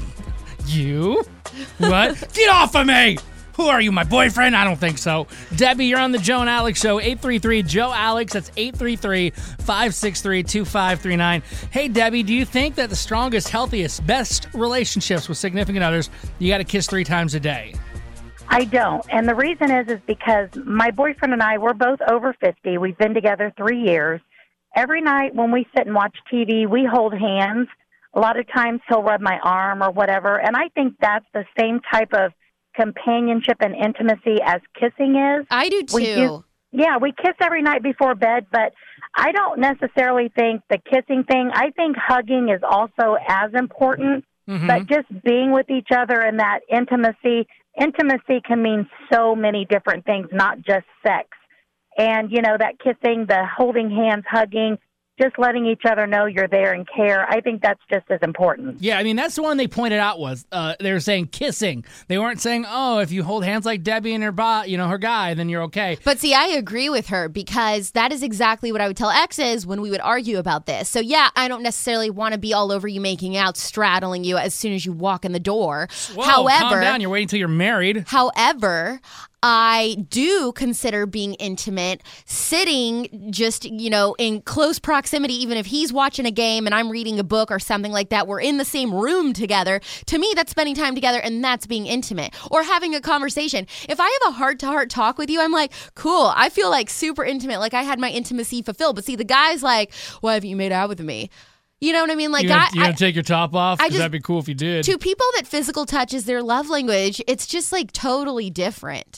You? What? Get off of me! Who are you, my boyfriend? I don't think so. Debbie, you're on the Joe and Alex Show. eight three three, Joe Alex. That's eight three three, five six three, two five three nine. Hey, Debbie, do you think that the strongest, healthiest, best relationships with significant others, you got to kiss three times a day? I don't. And the reason is is because my boyfriend and I, we're both over fifty. We've been together three years. Every night when we sit and watch T V, we hold hands. A lot of times he'll rub my arm or whatever. And I think that's the same type of companionship and intimacy as kissing is. I do too. We do, yeah, we kiss every night before bed, but I don't necessarily think the kissing thing, I think hugging is also as important, Mhm. but just being with each other and that intimacy, intimacy can mean so many different things, not just sex. And, you know, that kissing, the holding hands, hugging, just letting each other know you're there and care, I think that's just as important. Yeah, I mean, that's the one they pointed out was uh, they were saying kissing. They weren't saying, oh, if you hold hands like Debbie and her bo- you know, her guy, then you're okay. But see, I agree with her because that is exactly what I would tell exes when we would argue about this. So yeah, I don't necessarily want to be all over you, making out, straddling you as soon as you walk in the door. Whoa, However, calm down. You're waiting until you're married. However, I do consider being intimate, sitting just, you know, in close proximity, even if he's watching a game and I'm reading a book or something like that, we're in the same room together. To me, that's spending time together and that's being intimate or having a conversation. If I have a heart-to-heart talk with you, I'm like, cool, I feel like super intimate, like I had my intimacy fulfilled. But see, the guy's like, why haven't you made out with me? You know what I mean? Like, you gonna, I, you gonna I, take your top off? I Because just- that'd be cool if you did. to people that physical touch is their love language, it's just like totally different.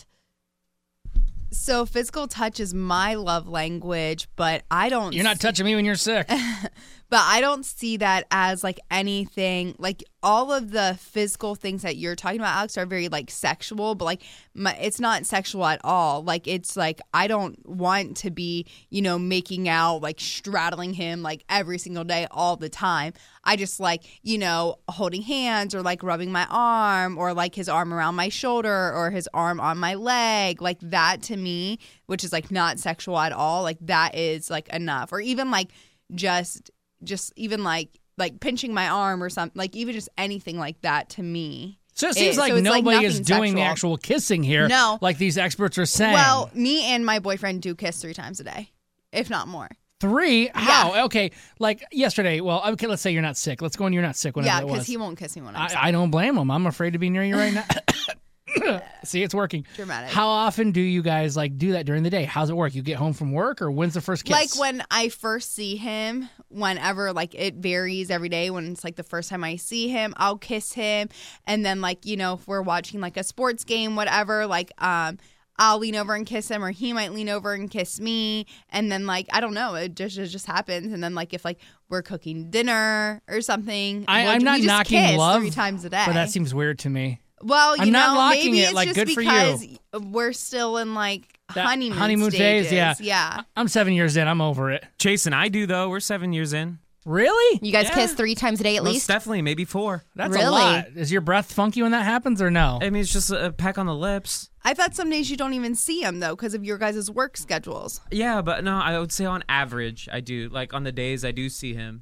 So physical touch is my love language, but I don't. You're not touching me when you're sick. But I don't see that as like anything, like all of the physical things that you're talking about, Alex, are very like sexual, but like my, it's not sexual at all. Like it's like I don't want to be, you know, making out, like straddling him like every single day all the time. I just like, you know, holding hands or like rubbing my arm or like his arm around my shoulder or his arm on my leg. Like that to me, which is like not sexual at all, like that is like enough. Or even like just just even like like pinching my arm or something, like even just anything like that to me. So it seems It- like so it's, like, nobody is nothing doing the sexual. actual kissing here. No. Like these experts are saying. Well, me and my boyfriend do kiss three times a day, if not more. Three? How? Okay. Like yesterday. Well, okay, let's say you're not sick. Let's go on you're not sick. Whenever Yeah, it because was. he won't kiss me when I'm sick. I, I don't blame him. I'm afraid to be near you right now. See, it's working. Dramatic. How often do you guys like do that during the day? How's it work? You get home from work, or when's the first kiss? Like when I first see him, whenever, like it varies every day. When it's like the first time I see him, I'll kiss him. And then like, you know, if we're watching like a sports game, whatever, like um, I'll lean over and kiss him, or he might lean over and kiss me. And then like, I don't know, it just, it just happens. And then like if like we're cooking dinner or something, I, we'll- I'm not we just knocking kiss love three times a day. but that seems weird to me. Well, you I'm know, not knocking maybe it, it's like, just good for you. because we're still in like That honeymoon, honeymoon stages. phase, yeah. Yeah. I'm seven years in. I'm over it. Chase and I do though. We're seven years in. Really? You guys Yeah. kiss three times a day at Most least? definitely, maybe four. That's Really? a lot. Is your breath funky when that happens or no? I mean, it's just a peck on the lips. I thought some days you don't even see him though because of your guys' work schedules. Yeah, but no, I would say on average, I do. Like on the days I do see him.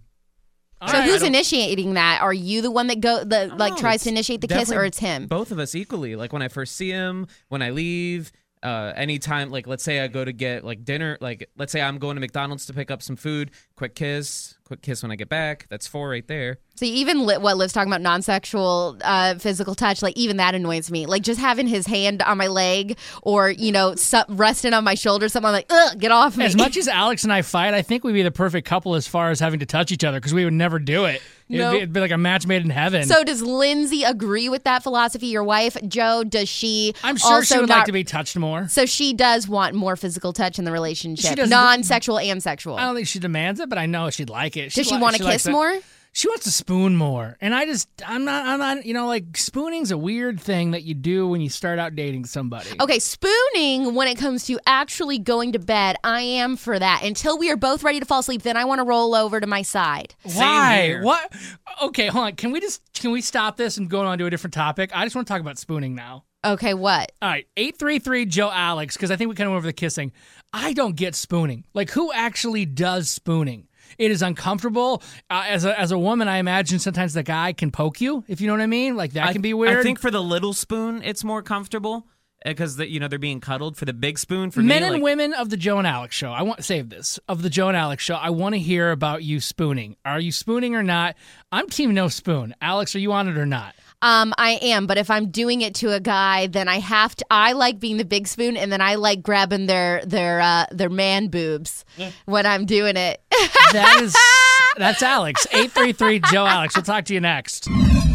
So I who's don't- initiating that? Are you the one that go the like No, tries it's to initiate the kiss, definitely or it's him? Both of us equally. Like when I first see him, when I leave, uh, anytime. Like let's say I go to get like dinner. Like let's say I'm going to McDonald's to pick up some food. Quick kiss, quick kiss when I get back. That's four right there. So even li- what Liv's talking about, non-sexual uh, physical touch, like even that annoys me. Like just having his hand on my leg, or you know, some, resting on my shoulder, something I'm like, ugh, get off me. As much as Alex and I fight, I think we'd be the perfect couple as far as having to touch each other because we would never do it. It'd, Nope. be, it'd be like a match made in heaven. So does Lindsay agree with that philosophy? Your wife, Joe, does she? I'm sure also she would not- like to be touched more. So she does want more physical touch in the relationship, She doesn't- non-sexual and sexual. I don't think she demands it, but I know she'd like it. Does she li- want to likes kiss that- more? She wants to spoon more. And I just, I'm not, I'm not, you know, like spooning's a weird thing that you do when you start out dating somebody. Okay, spooning when it comes to actually going to bed, I am for that. Until we are both ready to fall asleep, then I want to roll over to my side. Why? What? Okay, hold on. Can we just, can we stop this and go on to a different topic? I just want to talk about spooning now. Okay, what? All right, eight three three Joe Alex, because I think we kind of went over the kissing. I don't get spooning. Like, who actually does spooning? It is uncomfortable. Uh, as a as a woman, I imagine sometimes the guy can poke you, if you know what I mean. Like, that I, can be weird. I think for the little spoon, it's more comfortable because the, you know they're being cuddled. For the big spoon, for Men me, and like, women of the Joe and Alex show, I want to save this. Of the Joe and Alex show, I want to hear about you spooning. Are you spooning or not? I'm team no spoon. Alex, are you on it or not? Um, I am, but if I'm doing it to a guy, then I have to. I like being the big spoon, and then I like grabbing their their uh, their man boobs when I'm doing it. That is that's Alex. eight three three Joe Alex. We'll talk to you next.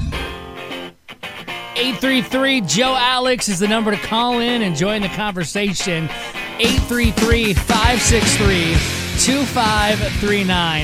eight three three Joe Alex is the number to call in and join the conversation. eight three three, five six three, two five three nine.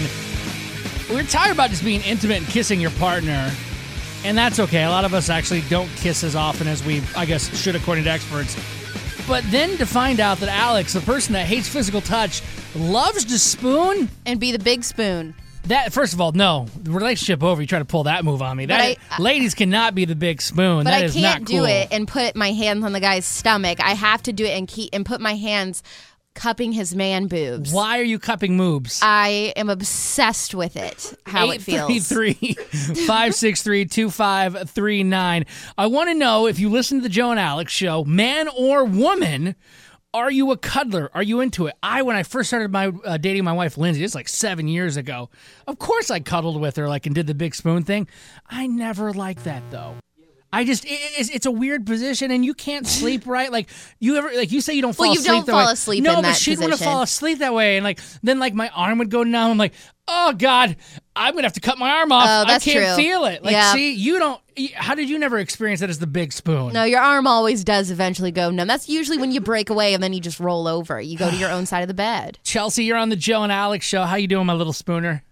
We're tired about just being intimate and kissing your partner. And that's okay. A lot of us actually don't kiss as often as we, I guess, should according to experts. But then to find out that Alex, the person that hates physical touch, loves to spoon and be the big spoon. That first of all, no, the relationship over. You try to pull that move on me. But That I- ladies cannot be the big spoon. But That I is can't not do cool. it and put my hands on the guy's stomach. I have to do it and keep and put my hands cupping his man boobs. Why are you cupping moobs? I am obsessed with it. How it feels. eight three three, five six three, two five three nine. I want to know if you listen to the Joe and Alex show, man or woman, are you a cuddler? Are you into it? I, when I first started my uh, dating my wife, Lindsay, it's like seven years ago. Of course I cuddled with her like and did the big spoon thing. I never liked that though. I just, it, it's, it's a weird position and you can't sleep right. Like you ever, like you say you don't fall Well, you asleep don't that fall way. asleep no, in but that she'd want to position. fall asleep that way. And like, then like my arm would go numb. I'm like, oh God, I'm going to have to cut my arm off. Oh, that's I can't true. feel it. Like, Yeah. see, you don't, how did you never experience that as the big spoon? No, your arm always does eventually go numb. That's usually when you break away and then you just roll over. You go to your own side of the bed. Chelsea, you're on the Joe and Alex show. How you doing, my little spooner?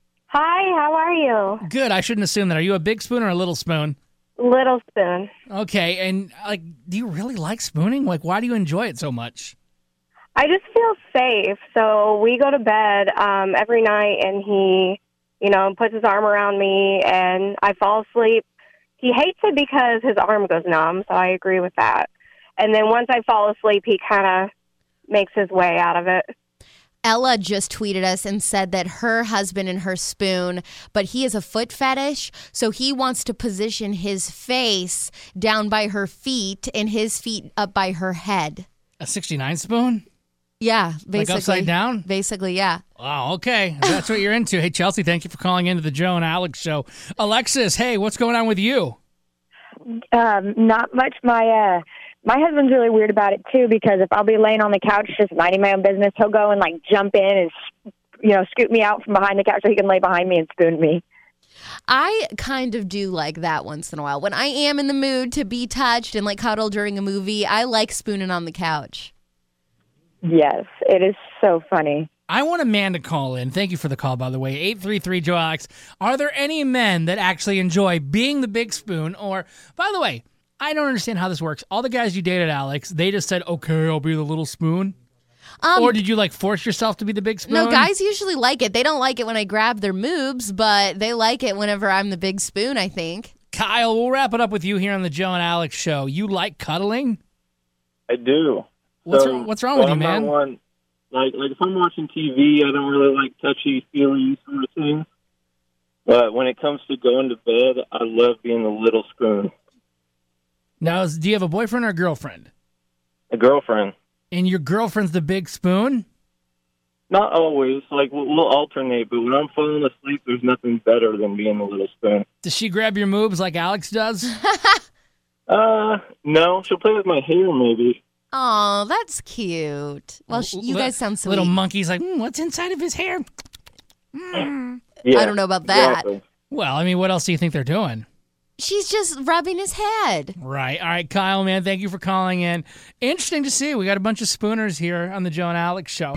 Hi, how are you? Good. I shouldn't assume that. Are you a big spoon or a little spoon? Little spoon. Okay. And like, do you really like spooning? Like, why do you enjoy it so much? I just feel safe. So we go to bed um, every night, and he, you know, puts his arm around me, and I fall asleep. He hates it because his arm goes numb, so I agree with that. And then once I fall asleep, he kind of makes his way out of it. Ella just tweeted us and said that her husband and her spoon, but he is a foot fetish, so he wants to position his face down by her feet and his feet up by her head. A sixty-nine spoon? Yeah, basically. Like upside down? Basically, yeah. Wow, okay. That's what you're into. Hey, Chelsea, thank you for calling into the Joe and Alex show. Alexis, hey, what's going on with you? Um, not much. My uh, my husband's really weird about it too, because if I'll be laying on the couch just minding my own business, he'll go and like jump in and you know scoot me out from behind the couch so he can lay behind me and spoon me. I kind of do like that once in a while. When I am in the mood to be touched and like cuddle during a movie, I like spooning on the couch. Yes, it is so funny. I want a man to call in. Thank you for the call, by the way. eight three three Joe Alex. Are there any men that actually enjoy being the big spoon? Or, by the way, I don't understand how this works. All the guys you dated, Alex, they just said, okay, I'll be the little spoon. Um, or did you like force yourself to be the big spoon? No, guys usually like it. They don't like it when I grab their moobs, but they like it whenever I'm the big spoon, I think. Kyle, we'll wrap it up with you here on the Joe and Alex show. You like cuddling? I do. What's, So- wrong, what's wrong so with you, I'm not man? one- like, like if I'm watching T V, I don't really like touchy-feely sort of things. But when it comes to going to bed, I love being the little spoon. Now, is- do you have a boyfriend or a girlfriend? A girlfriend. And your girlfriend's the big spoon? Not always. Like, we'll, we'll alternate, but when I'm falling asleep, there's nothing better than being the little spoon. Does she grab your moobs like Alex does? Uh, no. She'll play with my hair, maybe. Oh, that's cute. Well, sh- you Li- guys sound sweet. Little monkey's like, mm, what's inside of his hair? Mm. Yeah, I don't know about that. exactly. Well, I mean, what else do you think they're doing? She's just rubbing his head. Right. All right, Kyle, man, thank you for calling in. Interesting to see. We got a bunch of spooners here on the Joe and Alex show.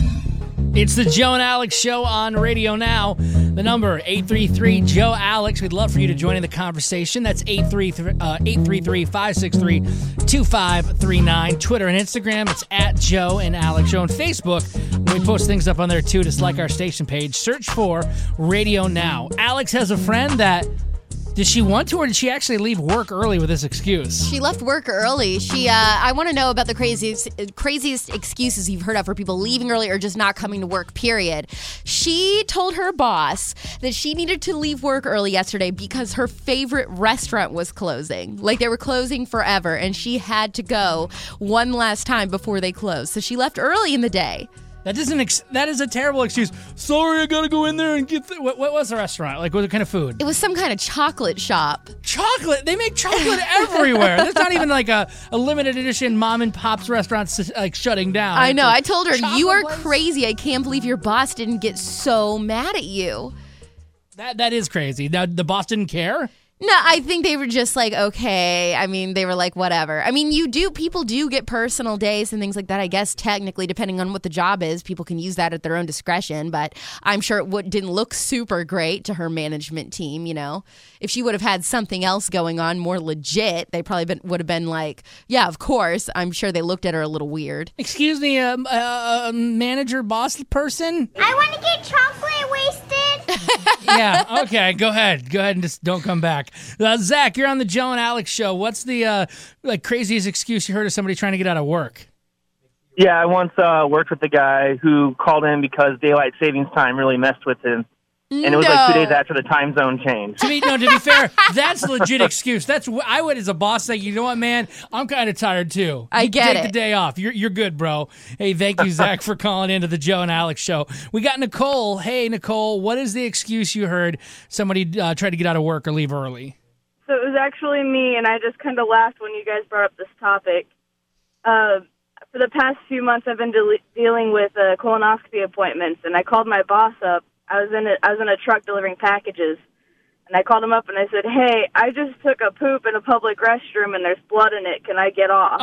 It's the Joe and Alex show on Radio Now. The number, eight three three, Joe Alex. We'd love for you to join in the conversation. That's eight three three, five six three, two five three nine. Twitter and Instagram, it's at Joe and Alex Show. And Facebook, we post things up on there too. Just like our station page. Search for Radio Now. Alex has a friend that... Did she want to, or did she actually leave work early with this excuse? She left work early. She, uh, I want to know about the craziest, craziest excuses you've heard of for people leaving early or just not coming to work, period. She told her boss that she needed to leave work early yesterday because her favorite restaurant was closing. Like, they were closing forever, and she had to go one last time before they closed. So she left early in the day. That doesn't. Ex- that is a terrible excuse. Sorry, I gotta go in there and get. The- what, what was the restaurant? Like, what kind of food? It was some kind of chocolate shop. Chocolate? They make chocolate everywhere. There's not even like a, a limited edition mom and pop's restaurant like shutting down. I know. I told her, Chocolate you are place? crazy. I can't believe your boss didn't get so mad at you. That that is crazy. Now the boss didn't care. No, I think they were just like, okay. I mean, they were like, whatever. I mean, you do, people do get personal days and things like that. I guess technically, depending on what the job is, people can use that at their own discretion. But I'm sure it would, didn't look super great to her management team, you know? If she would have had something else going on more legit, they probably been, would have been like, yeah, of course. I'm sure they looked at her a little weird. Excuse me, um, uh, manager, boss person? I want to get chocolate wasted. Yeah, okay, go ahead. Go ahead and just don't come back. Uh, Zach, you're on the Joe and Alex show. What's the uh, like craziest excuse you heard of somebody trying to get out of work? Yeah, I once uh, worked with a guy who called in because daylight savings time really messed with him. And it was like two No. days after the time zone change. To be no, to be fair, that's a legit excuse. That's wh- I would as a boss say, you know what, man, I'm kind of tired too. I You get Take it. the day off. You're you're good, bro. Hey, thank you, Zach, for calling into the Joe and Alex show. We got Nicole. Hey, Nicole, what is the excuse you heard somebody uh, tried to get out of work or leave early? So it was actually me, and I just kind of laughed when you guys brought up this topic. Uh, for the past few months, I've been de- dealing with uh, colonoscopy appointments, and I called my boss up. I was in a, I was in a truck delivering packages, and I called him up and I said, "Hey, I just took a poop in a public restroom, and there's blood in it. Can I get off?"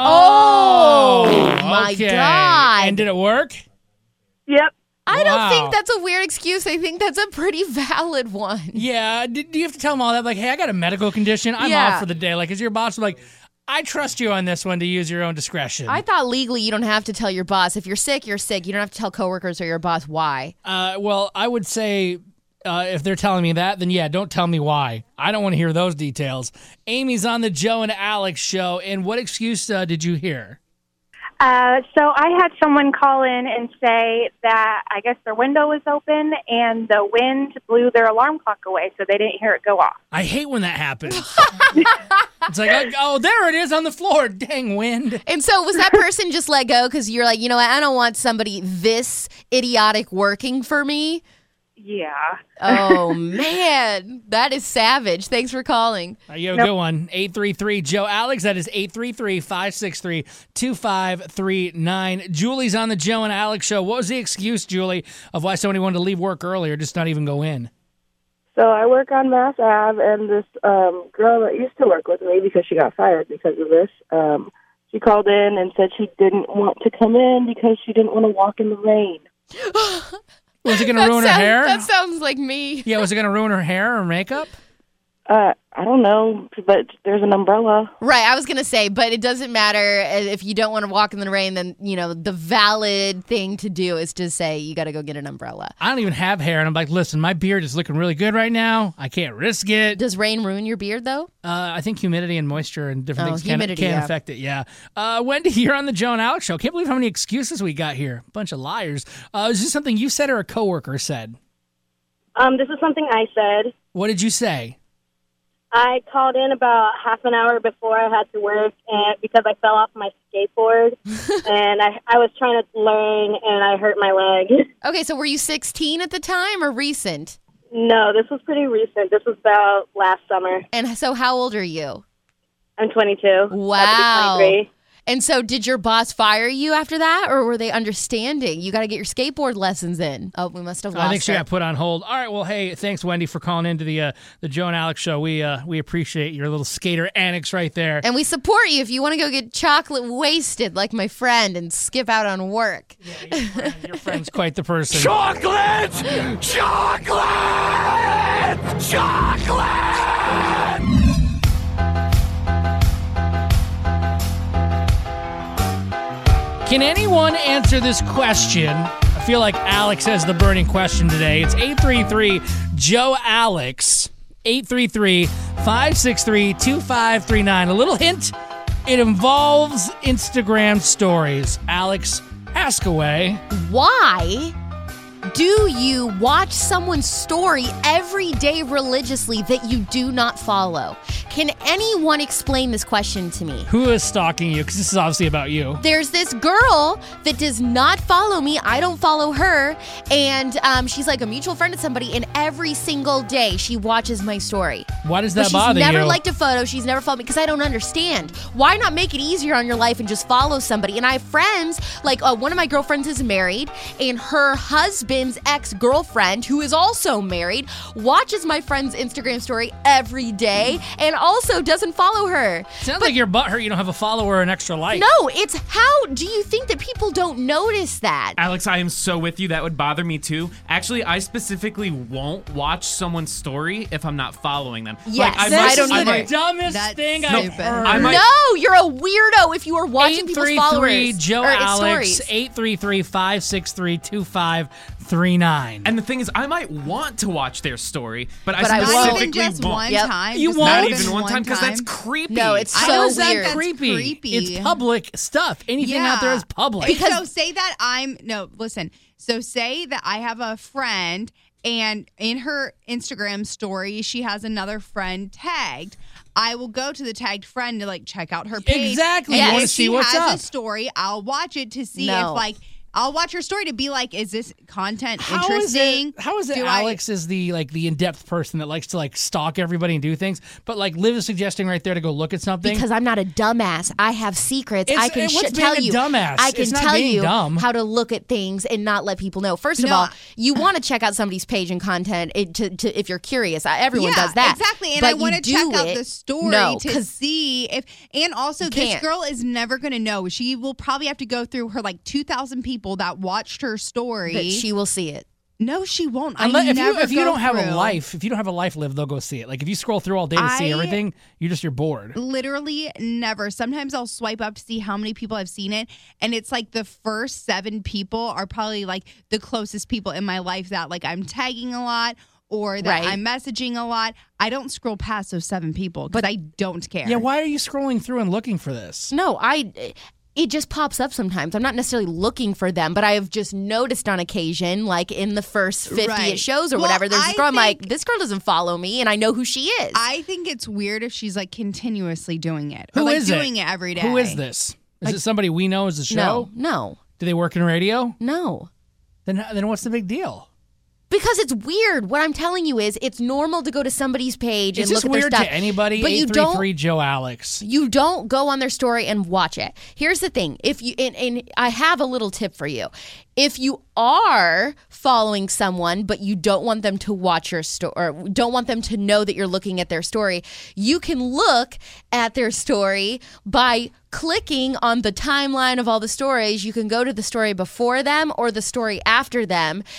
Oh, my okay. God. And did it work? Yep. I don't Wow. think that's a weird excuse. I think that's a pretty valid one. Yeah. Do, do you have to tell them all that? Like, hey, I got a medical condition. I'm Yeah. off for the day. Like, is your boss like, I trust you on this one to use your own discretion? I thought legally you don't have to tell your boss. If you're sick, you're sick. You don't have to tell coworkers or your boss why. Uh, well, I would say uh, if they're telling me that, then yeah, don't tell me why. I don't want to hear those details. Amy's on the Joe and Alex show, and what excuse uh, did you hear? Uh, so I had someone call in and say that I guess their window was open and the wind blew their alarm clock away, so they didn't hear it go off. I hate when that happens. It's like, oh, there it is on the floor. Dang wind. And so was that person just let go because you're like, you know what, I don't want somebody this idiotic working for me? Yeah. Oh, man. That is savage. Thanks for calling. Uh, you have a good one. eight three three, Joe Alex. That is eight three three, five six three, two five three nine. Julie's on the Joe and Alex show. What was the excuse, Julie, of why somebody wanted to leave work early or just not even go in? So I work on Mass Ave, and this um, girl that used to work with me because she got fired because of this, um, she called in and said she didn't want to come in because she didn't want to walk in the rain. Was it going to That ruin sounds- her hair? That sounds like me. Yeah, was it going to ruin her hair or makeup? Uh, I don't know, but there's an umbrella. Right, I was going to say, but it doesn't matter if you don't want to walk in the rain, then, you know, the valid thing to do is to say you got to go get an umbrella. I don't even have hair, and I'm like, listen, my beard is looking really good right now. I can't risk it. Does rain ruin your beard, though? Uh, I think humidity and moisture and different Oh, things can, humidity, can yeah. affect it, yeah. Uh, Wendy, you're on the Joe and Alex Show. Can't believe how many excuses we got here. Bunch of liars. Uh, is this something you said or a coworker said? Um, this is something I said. What did you say? I called in about half an hour before I had to work, and because I fell off my skateboard, and I I was trying to learn, and I hurt my leg. Okay, so were you sixteen at the time or recent? No, this was pretty recent. This was about last summer. And so how old are you? I'm twenty-two. Wow. twenty-three. And so did your boss fire you after that, or were they understanding? You got to get your skateboard lessons in. Oh, we must have lost I think she her. got put on hold. All right, well, hey, thanks, Wendy, for calling into the uh, the Joe and Alex Show. We uh, we appreciate your little skater annex right there. And we support you if you want to go get chocolate wasted like my friend and skip out on work. Yeah, your, friend, your friend's quite the person. Chocolate! Chocolate! Chocolate! Can anyone answer this question? I feel like Alex has the burning question today. It's eight three three Joe Alex, eight three three, five six three, two five three nine. A little hint, it involves Instagram stories. Alex, ask away. Why do you watch someone's story every day religiously that you do not follow? Can anyone explain this question to me? Who is stalking you? Because this is obviously about you. There's this girl that does not follow me. I don't follow her. And um, she's like a mutual friend of somebody. And every single day she watches my story. Why does But that she's bother you? never liked a photo. She's never followed me because I don't understand. Why not make it easier on your life and just follow somebody? And I have friends, like uh, one of my girlfriends is married, and her husband's ex-girlfriend, who is also married, watches my friend's Instagram story every day and also doesn't follow her. Sounds like you're butthurt you don't have a follower or an extra like. No, it's how do you think that people don't notice that? Alex, I am so with you. That would bother me too. Actually, I specifically won't watch someone's story if I'm not following them. Yes, like, I That's might, don't the I might, dumbest That's thing stupid. I've heard. I might- No, you're a weirdo if you are watching people's followers. Joe or Alex, stories. eight three three, five six three, two five three nine. And the thing is, I might want to watch their story, but, But I I won't. Not specifically even just won't. one Yep. time. You just won't? Not even even one time because that's creepy. No, it's How so is that weird. creepy? creepy. It's public stuff. Anything out there is public. Because so say that I'm no listen. So say that I have a friend and in her Instagram story she has another friend tagged. I will go to the tagged friend to like check out her page. Exactly. You And wanna if see she what's has up. a story, I'll watch it to see No. if like I'll watch her story to be like, is this content How is interesting? it, how is it Do I- Alex is the like the in-depth person that likes to like stalk everybody and do things, but like Liv is suggesting right there to go look at something? Because I'm not a dumbass. I have secrets. It's- I can it- what's sh- tell being a you. dumbass? I can It's not tell being you dumb. how to look at things and not let people know. First of No. all, you want to check out somebody's page and content it, to, to, if you're curious. I- Everyone yeah, does that. exactly. And But I want to you check do out it- the story no, to 'cause see if. And also, You this can't. girl is never going to know. She will probably have to go through her like two thousand people that watched her story. that she will see it. No, she won't. Unless, I if you never if you go don't have a through. life, if you don't have a life, Liv, they'll go see it. Like if you scroll through all day to see I- everything, you just you're bored. Literally never. Sometimes I'll swipe up to see how many people have seen it, and it's like the first seven people are probably like the closest people in my life that like I'm tagging a lot or that Right. I'm messaging a lot. I don't scroll past those seven people because I don't care. Yeah, why are you scrolling through and looking for this? No, I. It just pops up sometimes. I'm not necessarily looking for them, but I have just noticed on occasion, like in the first fifty Right. it shows or Well, whatever, there's I this girl. I'm like, think- this girl doesn't follow me, and I know who she is. I think it's weird if she's like continuously doing it or Who like is doing it? it every day. Who is this? Is Like- it somebody we know as a show? no, no, Do they work in radio? no. Then then what's the big deal? Because it's weird. What I'm telling you is, it's normal to go to somebody's page It's and just look at their weird stuff. to anybody. but you eight three don't. three Joe Alex. You don't go on their story and watch it. Here's the thing. If you and, and I have a little tip for you. If you are following someone but you don't want them to watch your story or don't want them to know that you're looking at their story, you can look at their story by clicking on the timeline of all the stories. You can go to the story before them or the story after them.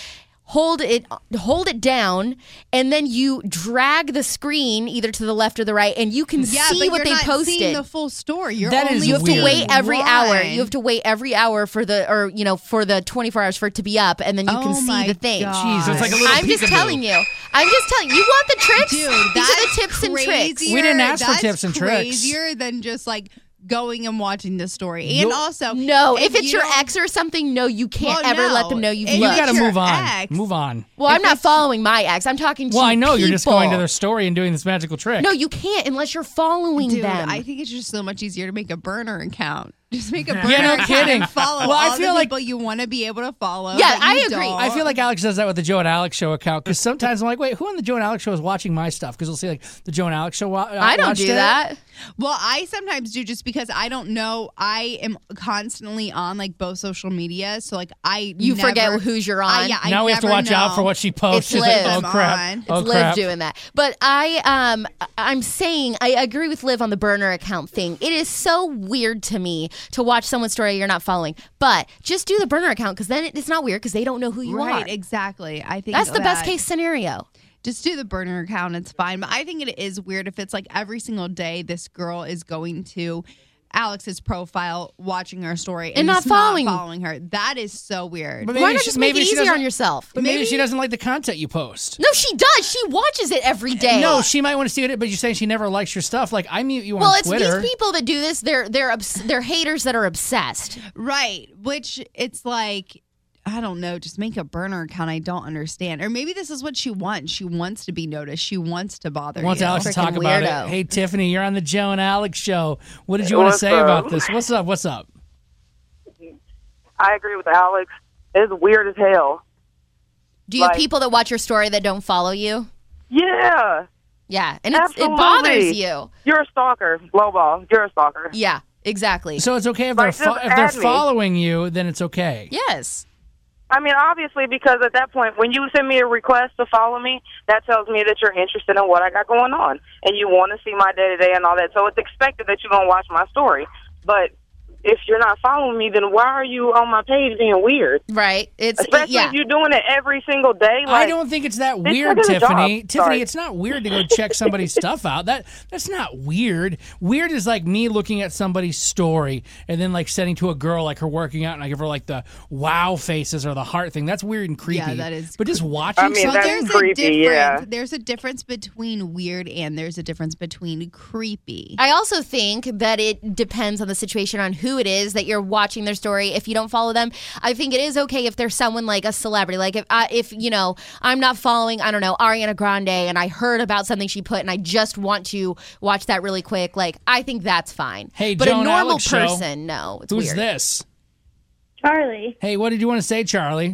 hold it hold it down, and then you drag the screen either to the left or the right, and you can Yeah, see but what you're they not posted. seeing the full story. You're That is only You have to weird. wait every one. hour. You have to wait every hour for the, or you know, for the twenty-four hours for it to be up, and then you Oh can see my the thing. God. Jeez, it's like a little I'm just peekaboo. telling you. I'm just telling you. You want the tricks? Dude, These that's are the tips and tricks. crazier. We didn't ask for That's tips and tricks. Crazier than just like going and watching the story. And You- also, No, if, it's you your don't- ex or something, no, you can't Well, ever no. let them know you've If You looked. got to your move on. ex- Move on. Well, I'm not following my ex. I'm talking to Well, I know you're just going to people. their story and doing this magical trick. No, you can't unless you're following Dude, them. I think it's just so much easier to make a burner account. Just make a burner Yeah, no account kidding. and follow Well, I all feel the like- people you want to be able to follow. Yeah, that you I agree. don't. I feel like Alex does that with the Joe and Alex Show account because sometimes I'm like, wait, who on the Joe and Alex Show is watching my stuff? Because we'll see like the Joe and Alex Show. Wa- I don't watched do it. that. Well, I sometimes do just because I don't know. I am constantly on like both social media, so like I You never, forget who's you're on. I, yeah, I Now we have to never watch out know. for what she posts. It's She's like, Liv. oh crap! on. It's Oh Liv crap! doing that. But I um I'm saying I agree with Liv on the burner account thing. It is so weird to me to watch someone's story you're not following. But just do the burner account because then it's not weird because they don't know who you Right, are. exactly. I think That's the best that- case scenario. Just do the burner account. It's fine. But I think it is weird if it's like every single day this girl is going to Alex's profile, watching her story, and, And not just following- following her. That is so weird. But Why maybe not she- just make maybe it she easier doesn't- on yourself? But maybe, Maybe- she doesn't like the content you post. No, she does. She watches it every day. No, she might want to see it, but you're saying she never likes your stuff. Like I mute you on well, it's Twitter. these people that do this. They're they're obs- they're haters that are obsessed. Right. Which it's like, I don't know, just make a burner account. I don't understand. Or maybe this is what she wants. She wants to be noticed. She wants to bother Wants you. Alex to talk Freaking about weirdo. it. Hey, Tiffany, you're on the Joe and Alex Show. What did you want to What's say up? about this? What's up? What's up? I agree with Alex. It's weird as hell. Do you have Like- people that watch your story that don't follow you? Yeah. Yeah, and it's, it Absolutely. bothers you. You're a stalker, lowball. You're a stalker. Yeah, exactly. So it's okay if Like, they're fo- just if they're add me. following you, then it's okay. Yes. I mean, obviously, because at that point, when you send me a request to follow me, that tells me that you're interested in what I got going on, and you want to see my day-to-day and all that. So it's expected that you're going to watch my story. But if you're not following me, then why are you on my page being weird? Right. It's Especially yeah. if you're doing it every single day. I Like, don't think it's that Bitch, weird, look at the Tiffany. job. Tiffany, Sorry. it's not weird to go check somebody's stuff out. That that's not weird. Weird is like me looking at somebody's story and then like sending to a girl like her working out and I give her like the wow faces or the heart thing. That's weird and creepy. Yeah, that is But just watching I mean, something. that's There's creepy, a difference. yeah. There's a difference between weird and there's a difference between creepy. I also think that it depends on the situation, on who it is that you're watching their story. If you don't follow them, I think it is okay if there's someone like a celebrity. Like if I, if you know, I'm not following, I don't know, Ariana Grande, and I heard about something she put, and I just want to watch that really quick. Like I think that's fine. Hey, but Joan a normal Alex Show. person, no, it's Who's weird. this? Charlie, Hey, what did you want to say, Charlie?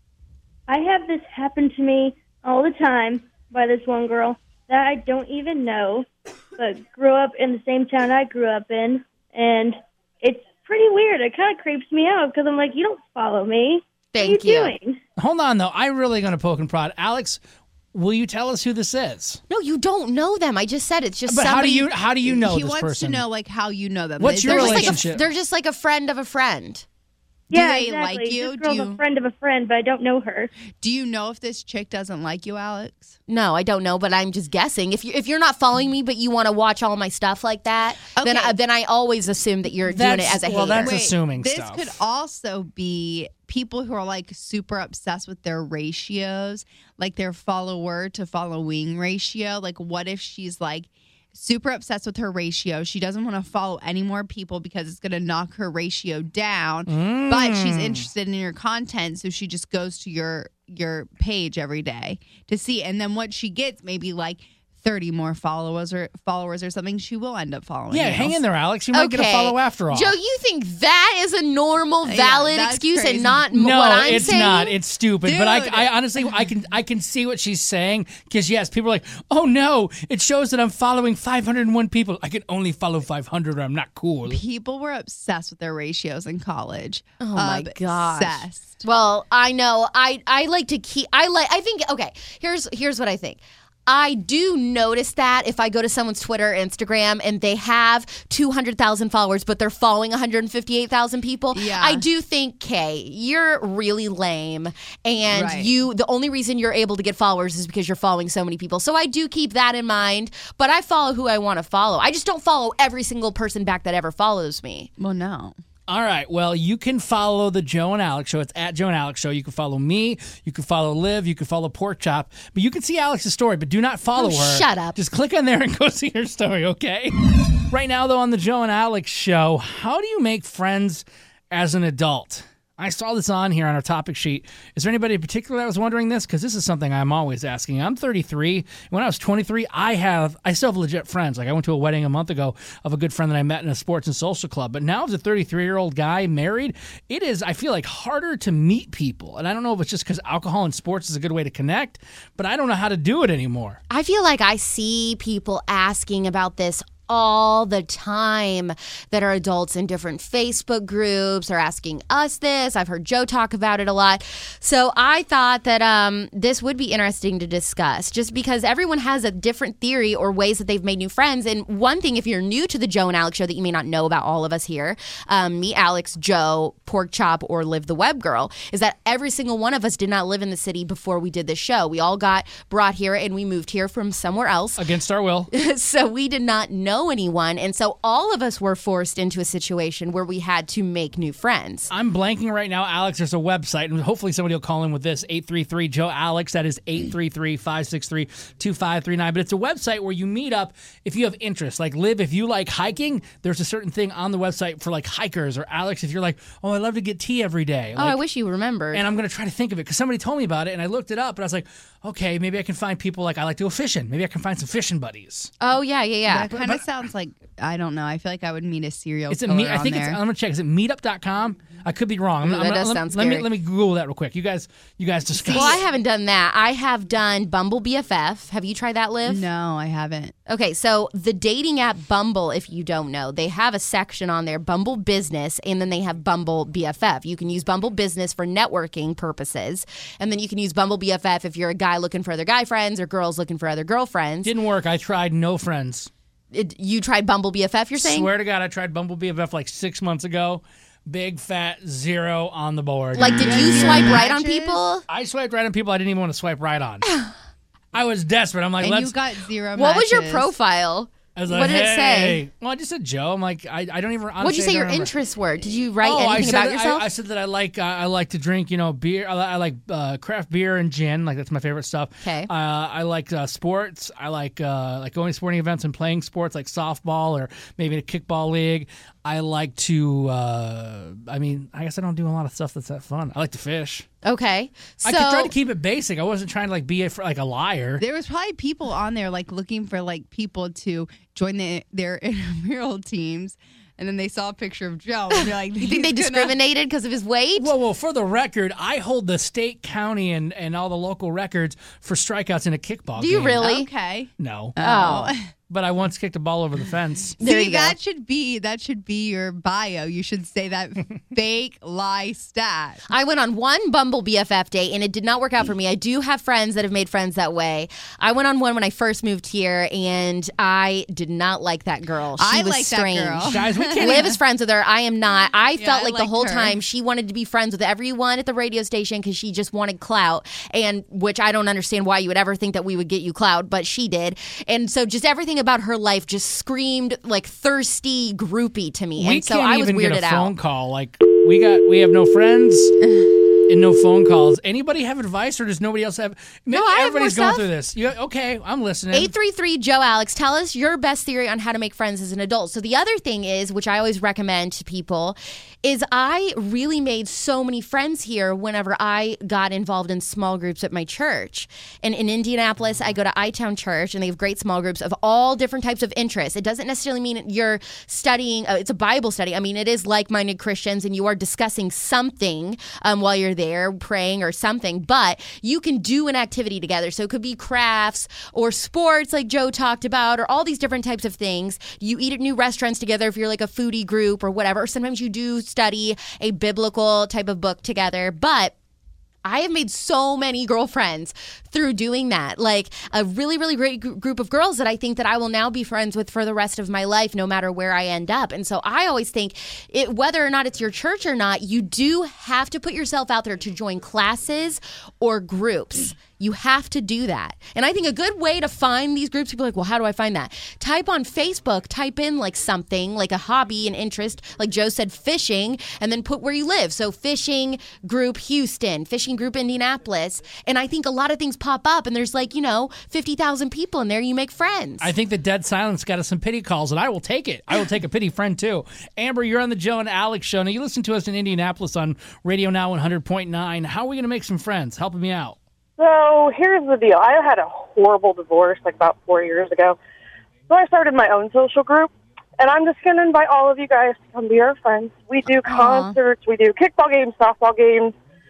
I have this happen to me all the time by this one girl that I don't even know, but grew up in the same town I grew up in, and it's pretty weird. It kind of creeps me out because I'm like, you don't follow me. Thank what are you, you. doing? Hold on though. I'm really going to poke and prod. Alex, will you tell us who this is? No, you don't know them. I just said it's just But somebody. how do you how do you know he this wants person? to know like how you know them. What's Is your there they're just, just like relationship? a, they're just like a friend of a friend. Do yeah, they exactly. like you? This girl's Do a you- friend of a friend, but I don't know her. Do you know if this chick doesn't like you, Alex? No, I don't know, but I'm just guessing. If you if you're not following me, but you want to watch all my stuff like that, then Okay. I, then I always assume that you're doing That's- it as a well, hater. that's assuming this stuff. could also be people who are like super obsessed with their ratios, like their follower to following ratio. Like, what if she's like super obsessed with her ratio? She doesn't want to follow any more people because it's going to knock her ratio down. But she's Mm. interested in your content, so she just goes to your your page every day to see. And then what she gets, maybe like thirty more followers or followers or something, she will end up following. Yeah, you. hang in there, Alex. You might get a follow after all. Joe, you think that is a normal, Yeah, valid that's excuse crazy. and not m- No, what I'm it's saying? not. It's stupid. But I, Dude. I honestly, I can, I can see what she's saying because yes, people are like, oh no, it shows that I'm following five hundred one people. I can only follow five hundred, or I'm not cool. People were obsessed with their ratios in college. Oh my gosh. Obsessed. Well, I know. I I like to keep. I like. I think. Okay. Here's here's what I think. I do notice that if I go to someone's Twitter or Instagram and they have two hundred thousand followers, but they're following one hundred fifty-eight thousand people, Yeah. I do think, Kay, you're really lame. And Right. you, the only reason you're able to get followers is because you're following so many people. So I do keep that in mind, but I follow who I want to follow. I just don't follow every single person back that ever follows me. Well, no. All right. Well, you can follow the Joe and Alex Show. It's at Joe and Alex Show. You can follow me. You can follow Liv. You can follow Pork Chop. But you can see Alex's story, but do not follow Oh, her. shut up. Just click on there and go see her story, okay? Right now, though, on the Joe and Alex Show, how do you make friends as an adult? I saw this on here on our topic sheet. Is there anybody in particular that was wondering this? Because this is something I'm always asking. I'm thirty-three. When I was twenty-three, I have I still have legit friends. Like I went to a wedding a month ago of a good friend that I met in a sports and social club. But now as a thirty-three-year-old guy married, it is, I feel like, harder to meet people. And I don't know if it's just because alcohol and sports is a good way to connect, but I don't know how to do it anymore. I feel like I see people asking about this all the time that are adults in different Facebook groups are asking us this. I've heard Joe talk about it a lot. So I thought that um, this would be interesting to discuss just because everyone has a different theory or ways that they've made new friends. And one thing, if you're new to the Joe and Alex Show that you may not know about all of us here, um, me, Alex, Joe, Pork Chop, or Liv the Web Girl, is that every single one of us did not live in the city before we did this show. We all got brought here and we moved here from somewhere else. Against our will. So we did not know anyone, and so all of us were forced into a situation where we had to make new friends. I'm blanking right now, Alex. There's a website, and hopefully somebody will call in with this, eight three three Joe Alex. That is eight three three, five six three, two five three nine. But it's a website where you meet up if you have interest. Like, Liv, if you like hiking, there's a certain thing on the website for, like, hikers. Or, Alex, if you're like, oh, I love to get tea every day. Oh, Like, I wish you remembered. and I'm going to try to think of it because somebody told me about it, and I looked it up, and I was like, okay, maybe I can find people like I like to go fishing. Maybe I can find some fishing buddies. Oh, yeah, yeah, yeah. That kind of sounds like, I don't know. I feel like I would meet a serial It's a killer meet, I on think there. it's, I'm going to check. Is it meetup dot com? I could be wrong. I'm, Ooh, I'm that gonna- does let, sound let me scary. let me Google that real quick. You guys, you guys discuss. Well, I haven't done that. I have done Bumble B F F. Have you tried that, Liv? No, I haven't. Okay, so the dating app Bumble, if you don't know, they have a section on there, Bumble Business, and then they have Bumble B F F. You can use Bumble Business for networking purposes, and then you can use Bumble B F F if you're a guy looking for other guy friends or girls looking for other girlfriends. Didn't work. I tried no friends. It, you tried Bumble B F F, you're saying? Swear to God, I tried Bumble B F F like six months ago. Big fat zero on the board. Like, did you swipe right on people? I swiped right on people I didn't even want to swipe right on. I was desperate. I'm like, And let's. you got zero What was your matches. profile? I was like, what did it say? hey. Well, I just said Joe. I'm like, I, I don't even. What did you honestly, say I your don't remember. interests were? Did you write Oh, I anything said, about yourself? I, I said that I like uh, I like to drink, you know, beer. I, li- I like uh, craft beer and gin. Like that's my favorite stuff. Okay. Uh, I like uh, sports. I like uh, like going to sporting events and playing sports like softball or maybe a kickball league. I like to. Uh, I mean, I guess I don't do a lot of stuff that's that fun. I like to fish. Okay. So I could try to keep it basic. I wasn't trying to like be a, like a liar. There was probably people on there like looking for like people to join the, their intramural teams, and then they saw a picture of Joe. And they're like, you think they "He's gonna-" discriminated because of his weight? Well, well, for the record, I hold the state, county, and, and all the local records for strikeouts in a kickball Do you game. really? Okay. No. Oh. But I once kicked a ball over the fence. There See, you go. that should be that should be your bio. You should say that fake lie stat. I went on one Bumble B F F date and it did not work out for me. I do have friends that have made friends that way. I went on one when I first moved here and I did not like that girl. She I was like that strange. girl. Guys, we can't Liv even- is friends with her. I am not. I Yeah, felt I like the liked whole her. time she wanted to be friends with everyone at the radio station because she just wanted clout, and which I don't understand why you would ever think that we would get you clout, but she did. And so just everything about her life just screamed like thirsty groupie to me. We and so can't I was even weirded get a phone out. call. Like we got, we have no friends and no phone calls. Anybody have advice, or does nobody else have? No, I have everybody's more going stuff. through this. You, okay, I'm listening. eight three three Joe Alex, tell us your best theory on how to make friends as an adult. So the other thing is, which I always recommend to people, is I really made so many friends here whenever I got involved in small groups at my church. And in Indianapolis, I go to iTown Church, and they have great small groups of all different types of interests. It doesn't necessarily mean you're studying, uh, it's a Bible study. I mean, it is like-minded Christians, and you are discussing something um, while you're there, praying or something, but you can do an activity together. So it could be crafts or sports like Joe talked about, or all these different types of things. You eat at new restaurants together if you're like a foodie group or whatever. Or sometimes you do study a biblical type of book together. But I have made so many girlfriends through doing that. Like a really, really great gr- group of girls that I think that I will now be friends with for the rest of my life, no matter where I end up. And so I always think it, whether or not it's your church or not, you do have to put yourself out there to join classes or groups. You have to do that. And I think a good way to find these groups, people are like, well, how do I find that? Type on Facebook, type in like something, like a hobby, an interest, like Joe said, fishing, and then put where you live. So fishing group Houston, fishing group Indianapolis. And I think a lot of things pop up and there's like, you know, fifty thousand people in there. You make friends. I think the dead silence got us some pity calls, and I will take it. I will take a pity friend too. Amber, you're on the Joe and Alex show. Now, you listen to us in Indianapolis on Radio Now one hundred point nine. How are we going to make some friends? Helping me out. So here's the deal. I had a horrible divorce like about four years ago. So I started my own social group, and I'm just going to invite all of you guys to come be our friends. We do concerts, we do kickball games, softball games,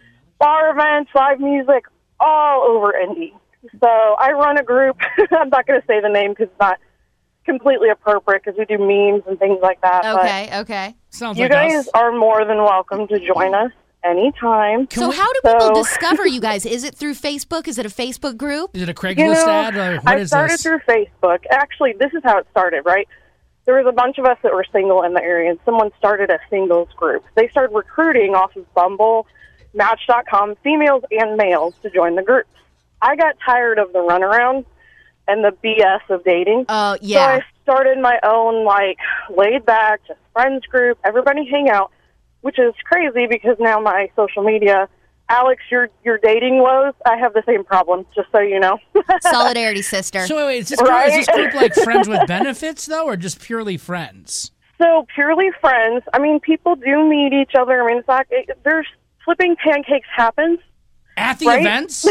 bar events, live music, all over Indy. So I run a group. I'm not going to say the name because it's not completely appropriate because we do memes and things like that. Okay, okay. Sounds you like guys us. are more than welcome to join us anytime. So how do people so, discover you guys? Is it through Facebook? Is it a Facebook group? Is it a Craigslist you know, ad? Or what I is started this? through Facebook. Actually, this is how it started, right? There was a bunch of us that were single in the area, and someone started a singles group. They started recruiting off of Bumble, Match dot com, females and males to join the group. I got tired of the runaround and the B S of dating. Oh, uh, yeah. So I started my own, like, laid-back, just friends group, everybody hang out, which is crazy because now my social media, Alex, your your dating woes, I have the same problem, just so you know. Solidarity, sister. So wait, wait, is this, group, Right? is this group like friends with benefits, though, or just purely friends? So purely friends. I mean, people do meet each other. I mean, it's like, it, there's flipping pancakes happens. At the right? events?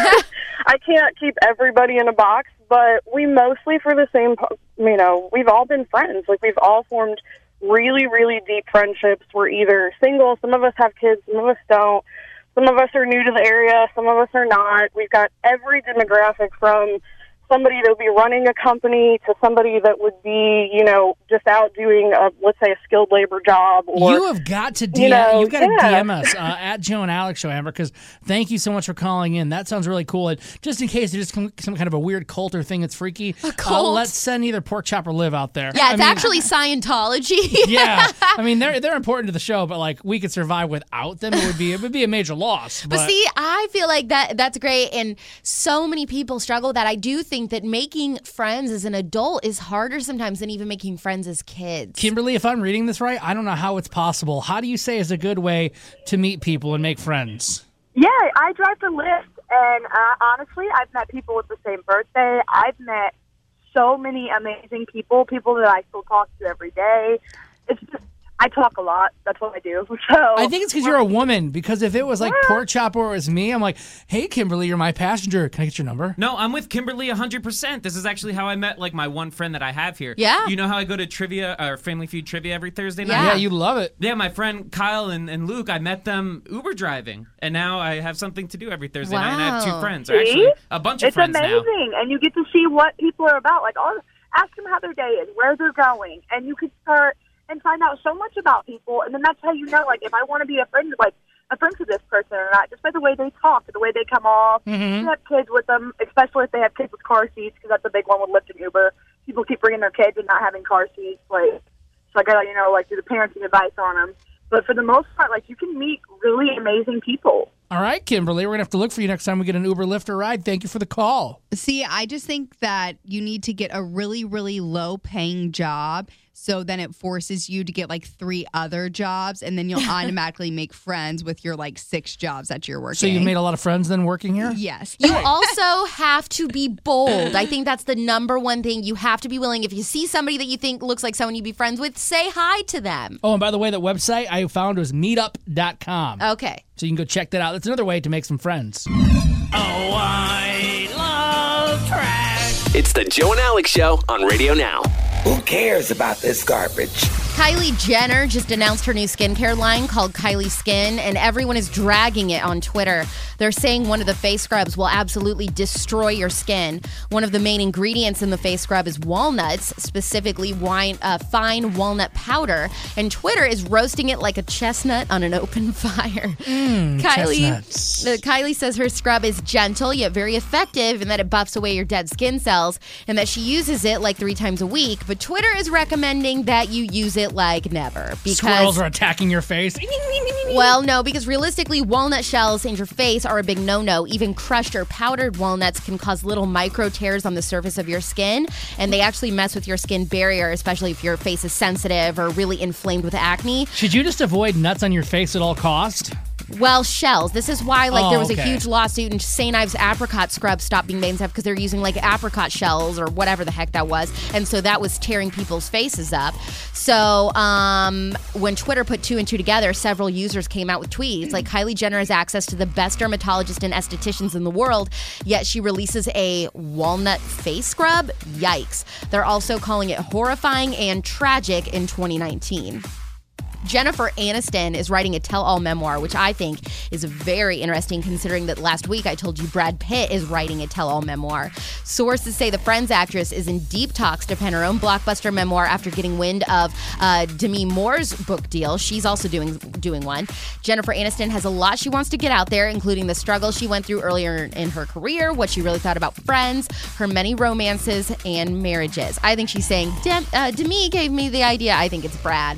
I can't keep everybody in a box, but we mostly for the same, you know, we've all been friends. Like, we've all formed really, really deep friendships. We're either single, some of us have kids, some of us don't. Some of us are new to the area, some of us are not. We've got every demographic from somebody that would be running a company to somebody that would be, you know, just out doing, a, let's say, a skilled labor job. Or, you have got to D M, you know, you've got to yeah. D M us uh, at Joe and Alex Show, Amber, because thank you so much for calling in. That sounds really cool. And just in case there's some, some kind of a weird cult or thing that's freaky, A cult? Uh, let's send either Pork Chop or Live out there. Yeah, I it's mean, actually Scientology. yeah, I mean they're they're important to the show, but like we could survive without them. It would be it would be a major loss. But, But see, I feel like that that's great, and so many people struggle with that. I do think that making friends as an adult is harder sometimes than even making friends as kids. Kimberly, if I'm reading this right, I don't know how it's possible. How do you say is a good way to meet people and make friends? Yeah, I drive for Lyft, and uh, honestly, I've met people with the same birthday. I've met so many amazing people, people that I still talk to every day. It's just, I talk a lot. That's what I do. So I think it's because you're a woman. Because if it was like Pork Chop or it was me, I'm like, hey, Kimberly, you're my passenger. Can I get your number? No, I'm with Kimberly one hundred percent. This is actually how I met like my one friend that I have here. Yeah. You know how I go to trivia or Family Feud trivia every Thursday night? Yeah, yeah you love it. Yeah, my friend Kyle and, and Luke, I met them Uber driving. And now I have something to do every Thursday night. And I have two friends. Or See? actually, a bunch of it's friends now. amazing, and you get to see what people are about. Like, all, ask them how their day is, where they're going, and you could start and find out so much about people, and then that's how you know, like, if I want to be a friend, like, a friend to this person or not, just by the way they talk, the way they come off. Mm-hmm. You have kids with them, especially if they have kids with car seats, because that's a big one with Lyft and Uber. People keep bringing their kids and not having car seats, like, so I gotta, you know, like, do the parenting advice on them. But for the most part, like, you can meet really amazing people. All right, Kimberly, we're going to have to look for you next time we get an Uber, Lyft, or ride. Thank you for the call. See, I just think that you need to get a really, really low-paying job, so then it forces you to get, like, three other jobs, and then you'll automatically make friends with your, like, six jobs that you're working. So you've made a lot of friends then working here? Yes. You also have to be bold. I think that's the number one thing. You have to be willing. If you see somebody that you think looks like someone you'd be friends with, say hi to them. Oh, and by the way, that website I found was meetup dot com. Okay. So you can go check that out. That's another way to make some friends. Oh, I love trash. It's the Joe and Alex Show on Radio Now. Who cares about this garbage? Kylie Jenner just announced her new skincare line called Kylie Skin, and everyone is dragging it on Twitter. They're saying one of the face scrubs will absolutely destroy your skin. One of the main ingredients in the face scrub is walnuts, specifically wine, uh, fine walnut powder, and Twitter is roasting it like a chestnut on an open fire. Mm, Kylie, chestnuts. uh, Kylie says her scrub is gentle yet very effective, and that it buffs away your dead skin cells, and that she uses it like three times a week. But Twitter is recommending that you use it like never. Because Squirrels are attacking your face. Well, no, because realistically, walnut shells in your face are a big no-no. Even crushed or powdered walnuts can cause little micro tears on the surface of your skin, and they actually mess with your skin barrier, especially if your face is sensitive or really inflamed with acne. Should you just avoid nuts on your face at all cost? Well, shells. This is why, like, Oh, there was okay. a huge lawsuit and Saint Ives apricot scrub stopped being made and stuff because they're using, like, apricot shells or whatever the heck that was. And so that was tearing people's faces up. So um, when Twitter put two and two together, several users came out with tweets. Like, Kylie Jenner has access to the best dermatologists and estheticians in the world, yet she releases a walnut face scrub? Yikes. They're also calling it horrifying and tragic in twenty nineteen. Jennifer Aniston is writing a tell-all memoir, which I think is very interesting considering that last week I told you Brad Pitt is writing a tell-all memoir. Sources say the Friends actress is in deep talks to pen her own blockbuster memoir after getting wind of uh, Demi Moore's book deal. She's also doing doing one. Jennifer Aniston has a lot she wants to get out there, including the struggle she went through earlier in her career, what she really thought about Friends, her many romances, and marriages. I think she's saying, Dem- uh, Demi gave me the idea. I think it's Brad.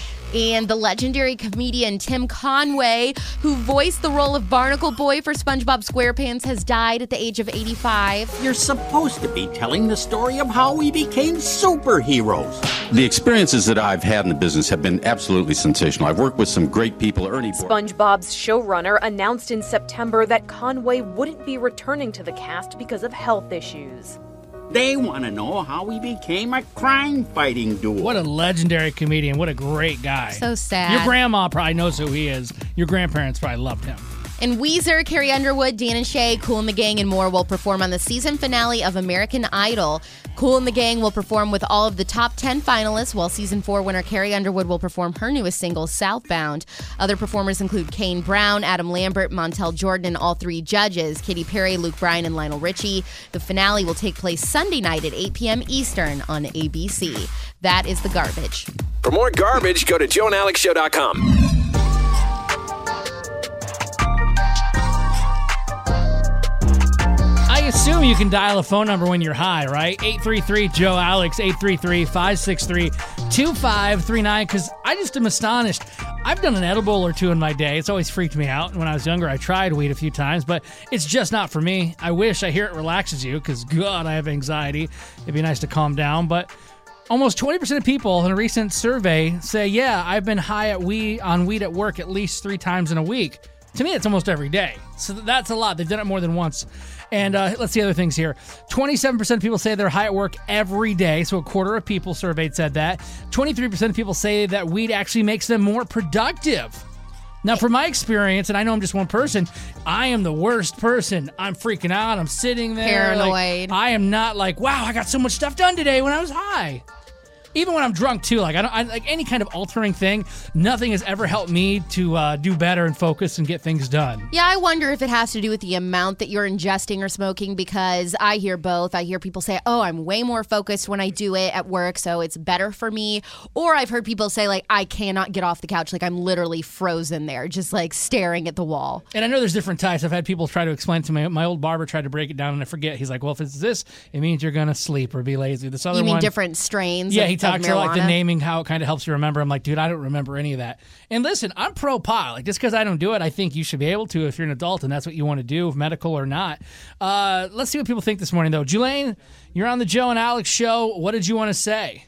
And the legendary comedian Tim Conway, who voiced the role of Barnacle Boy for SpongeBob SquarePants, has died at the age of eighty-five. You're supposed to be telling the story of how we became superheroes. The experiences that I've had in the business have been absolutely sensational. I've worked with some great people. Ernie Bor- SpongeBob's showrunner announced in September that Conway wouldn't be returning to the cast because of health issues. They want to know how we became a crime-fighting duo. What a legendary comedian. What a great guy. So sad. Your grandma probably knows who he is. Your grandparents probably loved him. And Weezer, Carrie Underwood, Dan and Shay, Kool and the Gang, and more will perform on the season finale of American Idol. Kool and the Gang will perform with all of the top ten finalists, while season four winner Carrie Underwood will perform her newest single, Southbound. Other performers include Kane Brown, Adam Lambert, Montel Jordan, and all three judges, Katy Perry, Luke Bryan, and Lionel Richie. The finale will take place Sunday night at eight p.m. Eastern on A B C. That is The Garbage. For more garbage, go to joe and alex show dot com. I assume you can dial a phone number when you're high, right? eight three three, Joe Alex, eight three three, five six three, two five three nine, because I just am astonished. I've done an edible or two in my day. It's always freaked me out. When I was younger, I tried weed a few times, but it's just not for me. I wish. I hear it relaxes you, because, God, I have anxiety. It'd be nice to calm down, but almost twenty percent of people in a recent survey say, yeah, I've been high at weed, on weed at work at least three times in a week. To me, it's almost every day. So that's a lot. They've done it more than once. And uh, let's see other things here. twenty-seven percent of people say they're high at work every day. So a quarter of people surveyed said that. twenty-three percent of people say that weed actually makes them more productive. Now, from my experience, and I know I'm just one person, I am the worst person. I'm freaking out. I'm sitting there. Paranoid. Like, I am not like, wow, I got so much stuff done today when I was high. Even when I'm drunk too, like I don't I, like any kind of altering thing. Nothing has ever helped me to uh, do better and focus and get things done. Yeah, I wonder if it has to do with the amount that you're ingesting or smoking, because I hear both. I hear people say, oh, I'm way more focused when I do it at work, so it's better for me. Or I've heard people say, like, I cannot get off the couch. Like, I'm literally frozen there, just like staring at the wall. And I know there's different types. I've had people try to explain it to me. My old barber tried to break it down, and I forget. He's like, well, if it's this, it means you're going to sleep or be lazy. This other You mean one, different strains? Yeah, of, he talks of about like the marijuana? naming, how it kind of helps you remember. I'm like, dude, I don't remember any of that. And listen, I'm pro pot. Like, just because I don't do it, I think you should be able to if you're an adult and that's what you want to do, medical or not. Uh, let's see what people think this morning, though. Julaine, you're on the Joe and Alex show. What did you want to say?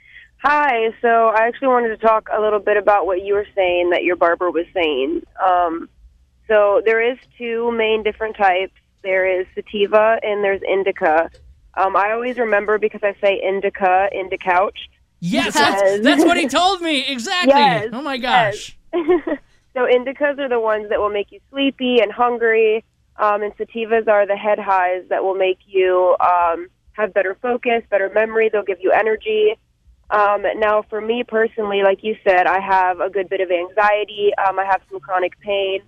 Hi. So I actually wanted to talk a little bit about what you were saying that your barber was saying. Um, so there is two main different types. There is sativa and there's indica. Um, I always remember because I say indica, indicouched. Yes, that's, that's what he told me. Exactly. Yes, oh, my gosh. Yes. So indicas are the ones that will make you sleepy and hungry, um, and sativas are the head highs that will make you um, have better focus, better memory. They'll give you energy. Um, now, for me personally, like you said, I have a good bit of anxiety. Um, I have some chronic pain.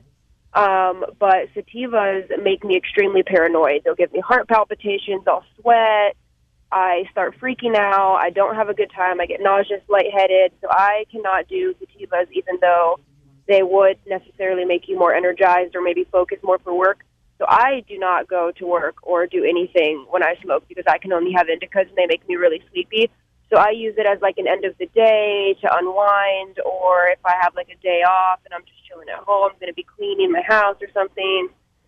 Um, but sativas make me extremely paranoid. They'll give me heart palpitations. I'll sweat. I start freaking out. I don't have a good time. I get nauseous, lightheaded. So I cannot do sativas, even though they would necessarily make you more energized or maybe focus more for work. So I do not go to work or do anything when I smoke because I can only have indicas and they make me really sleepy. So I use it as like an end of the day to unwind, or if I have like a day off and I'm just chilling at home, I'm going to be cleaning my house or something.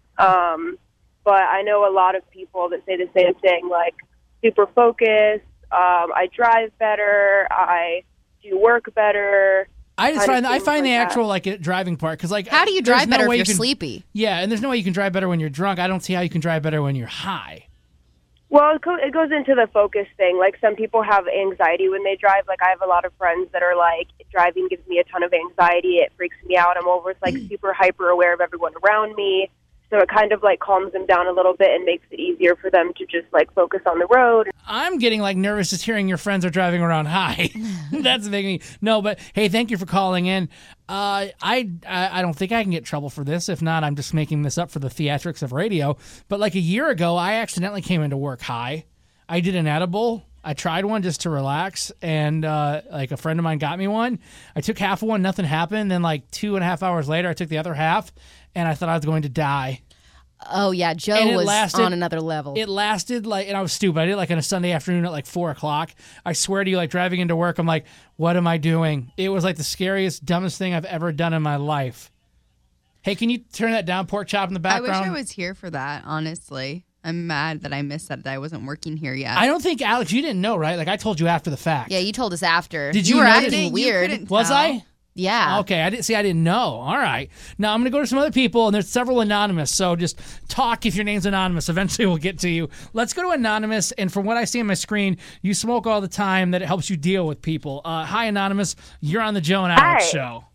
Um, but I know a lot of people that say the same thing, like super focused, um, I drive better, I do work better. I just kind find of I things find like the that. actual like driving part because like How do you there's drive no better way if you you're can- sleepy? Yeah, and there's no way you can drive better when you're drunk. I don't see how you can drive better when you're high. Well, it go- it goes into the focus thing. Like, some people have anxiety when they drive. Like, I have a lot of friends that are like, driving gives me a ton of anxiety. It freaks me out. I'm always, like, super hyper aware of everyone around me. So it kind of, like, calms them down a little bit and makes it easier for them to just, like, focus on the road. I'm getting like nervous just hearing your friends are driving around high. That's making me no. But hey, thank you for calling in. Uh, I, I I don't think I can get in trouble for this. If not, I'm just making this up for the theatrics of radio. But like a year ago, I accidentally came into work high. I did an edible. I tried one just to relax, and uh, like a friend of mine got me one. I took half of one, nothing happened. Then like two and a half hours later, I took the other half, and I thought I was going to die. Oh, yeah. Joe And it was lasted- on another level. It lasted like, and I was stupid. I did it like on a Sunday afternoon at like four o'clock. I swear to you, like driving into work, I'm like, what am I doing? It was like the scariest, dumbest thing I've ever done in my life. Hey, can you turn that down, pork chop in the I wish background? I was here for that, honestly. I'm mad that I missed that, that I wasn't working here yet. I don't think, Alex, you didn't know, right? Like I told you after the fact. Yeah, you told us after. Did you you were know acting that- You weird. couldn't Was tell. I? Yeah. Okay, I didn't see. I didn't know. All right. Now I'm going to go to some other people, and there's several anonymous. So just talk if your name's anonymous. Eventually, we'll get to you. Let's go to anonymous. And from what I see on my screen, you smoke all the time. That it helps you deal with people. Uh, hi, anonymous. You're on the Joe and Alex Hi. show.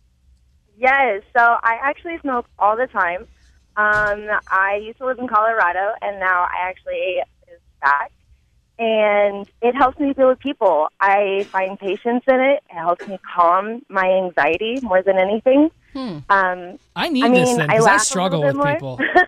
Yes, so I actually smoke all the time. Um, I used to live in Colorado, and now I actually is back. And it helps me deal with people. I find patience in it. It helps me calm my anxiety more than anything. Hmm. Um, I need I mean, this then I because I, laugh a struggle little with bit more. people.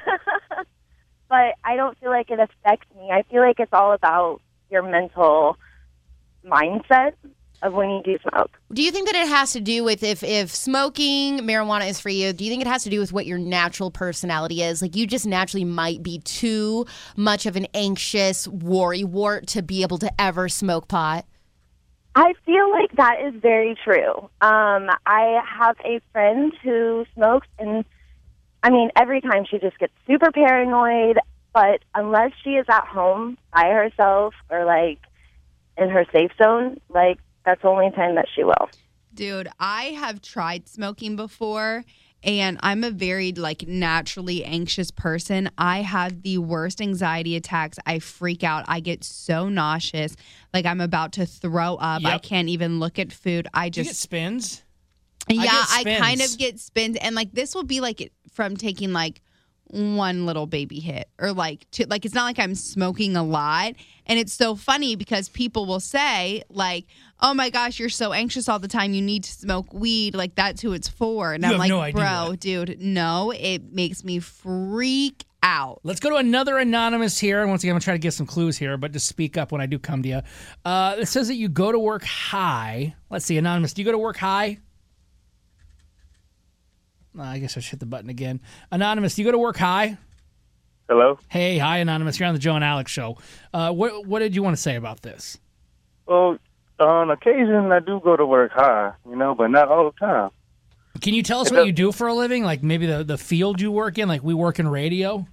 but I don't feel like it affects me. I feel like it's all about your mental mindset of when you do smoke. Do you think that it has to do with if, if smoking marijuana is for you, do you think it has to do with what your natural personality is? Like you just naturally might be too much of an anxious worrywart to be able to ever smoke pot? I feel like that is very true. Um, I have a friend who smokes, and I mean, every time she just gets super paranoid, but unless she is at home by herself or like in her safe zone, like that's the only time that she will. Dude, I have tried smoking before, and I'm a very like naturally anxious person. I have the worst anxiety attacks. I freak out. I get so nauseous, like I'm about to throw up. I Yep. can't even look at food. I Do you just get spins? yeah, get I, kind spins. of get spins, and like this will be like it from taking like one little baby hit or like two, like it's not like I'm smoking a lot. And it's so funny because people will say like, oh my gosh, you're so anxious all the time, you need to smoke weed, like that's who it's for. And You I'm have like, no idea. bro, dude, no, it makes me freak out. Let's go to another anonymous here. And once again, I'm going to try to get some clues here, but just speak up when I do come to you. Uh, it says that you go to work high. Let's see, anonymous. Do you go to work high? Uh, I guess I should hit the button again. Anonymous, do you go to work high? Hello? Hey, hi, Anonymous. You're on the Joe and Alex show. Uh, what, what did you want to say about this? Well, on occasion, I do go to work high, you know, but not all the time. Can you tell us It what does- you do for a living? Like maybe the, the field you work in? Like we work in radio?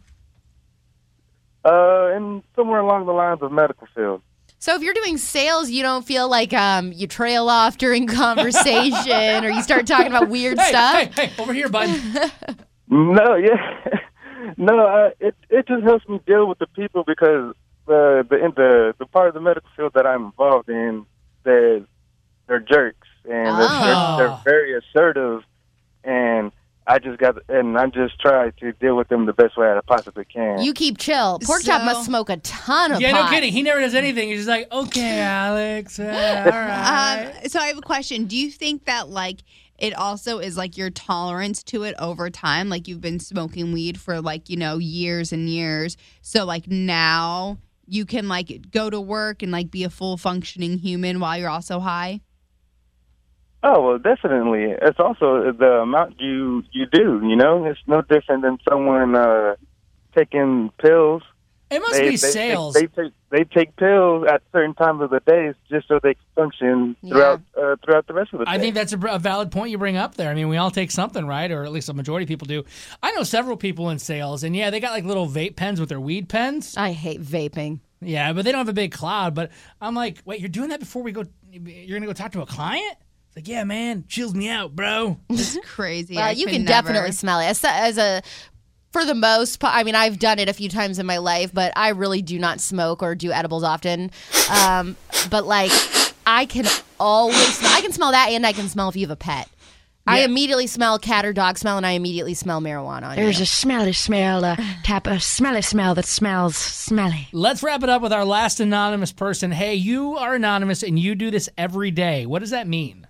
Uh, and somewhere along the lines of medical field. So if you're doing sales, you don't feel like um, you trail off during conversation or you start talking about weird Hey, stuff? hey, hey, over here, bud. No, yeah. no, I, it it just helps me deal with the people because the the in the the part of the medical field that I'm involved in, they're they're jerks and they're, Oh. they're, they're very assertive, and I just got, and I'm just trying to deal with them the best way I possibly can. You keep chill. Pork chop must smoke a ton of Yeah, pot. no kidding. He never does anything. He's just like, okay, Alex, uh, all right. Um, so I have a question. Do you think that like it also is like your tolerance to it over time? Like you've been smoking weed for like, you know, years and years. So like now you can like go to work and like be a full functioning human while you're also high? Oh, well, definitely. It's also the amount you, you do, you know? It's no different than someone uh, taking pills. It must they, be they, sales. They, they, take, they take pills at certain times of the day just so they can function throughout uh, throughout the rest of the day. I think that's a, a valid point you bring up there. I mean, we all take something, right? Or at least a majority of people do. I know several people in sales, and yeah, they got like little vape pens with their weed pens. I hate vaping. Yeah, but they don't have a big cloud. But I'm like, wait, you're doing that before we go? You're going to go talk to a client? It's like, yeah, man, chills me out, bro. It's crazy. Well, I you could can never. definitely smell it. As, as a, for the most part, I mean, I've done it a few times in my life, but I really do not smoke or do edibles often. Um, but like, I can always smell. I can smell that, and I can smell if you have a pet. I Yeah. immediately smell cat or dog smell, and I immediately smell marijuana on There's you. a smelly smell, a tap, a smelly smell that smells smelly. Let's wrap it up with our last anonymous person. Hey, you are anonymous, and you do this every day. What does that mean?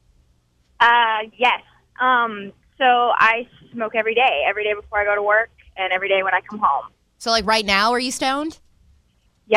Uh, yes. Um, so I smoke every day, every day before I go to work, and every day when I come home. So, like right now, are you stoned? Yeah.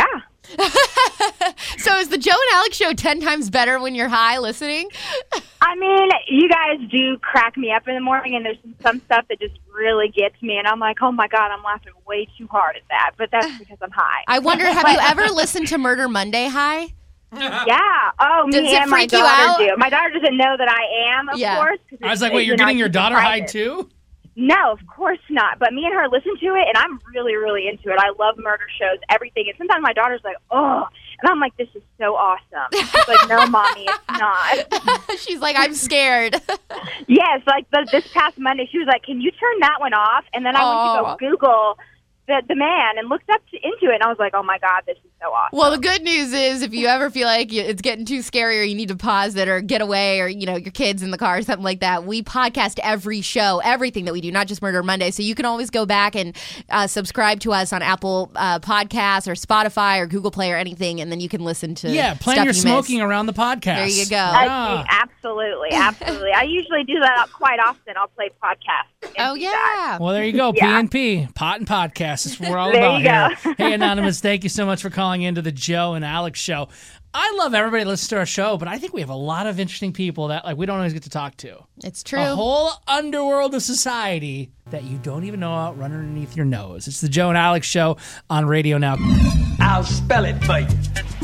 So is the Joe and Alex show ten times better when you're high listening? I mean, you guys do crack me up in the morning, and there's some, some stuff that just really gets me, and I'm like, oh my God, I'm laughing way too hard at that, but that's because I'm high. I wonder, have you ever listened to Murder Monday high? Yeah. Oh, me Does it and my freak you daughter out? do. My daughter doesn't know that I am, of Yeah. course. 'cause I was it's- like, wait, you you're know, getting your it's daughter high private. too? No, of course not. But me and her listen to it, and I'm really, really into it. I love murder shows, everything. And sometimes my daughter's like, oh. And I'm like, this is so awesome. She's like, no, Mommy, it's not. She's like, I'm scared. Yes, like the, this past Monday, she was like, can you turn that one off? And then I Oh. went to go Google the, the man and looked up to, into it, and I was like, oh, my God, this is so awesome. Well, the good news is if you ever feel like you- it's getting too scary or you need to pause it or get away or, you know, your kids in the car or something like that, we podcast every show, everything that we do, not just Murder Monday. So you can always go back and uh, subscribe to us on Apple uh, Podcasts or Spotify or Google Play or anything, and then you can listen to Yeah, plan stuff your you smoking missed. around the podcast. There you go. I- absolutely, absolutely. I usually do that quite often. I'll play podcasts. Oh, yeah. Well, there you go. Yeah. P N P, pot and podcast. That's what we're all There about you go. here. Hey, Anonymous, thank you so much for calling into the Joe and Alex show. I love everybody that listens to our show, but I think we have a lot of interesting people that like we don't always get to talk to. It's true. A whole underworld of society that you don't even know about running underneath your nose. It's the Joe and Alex show on Radio Now. I'll spell it for you.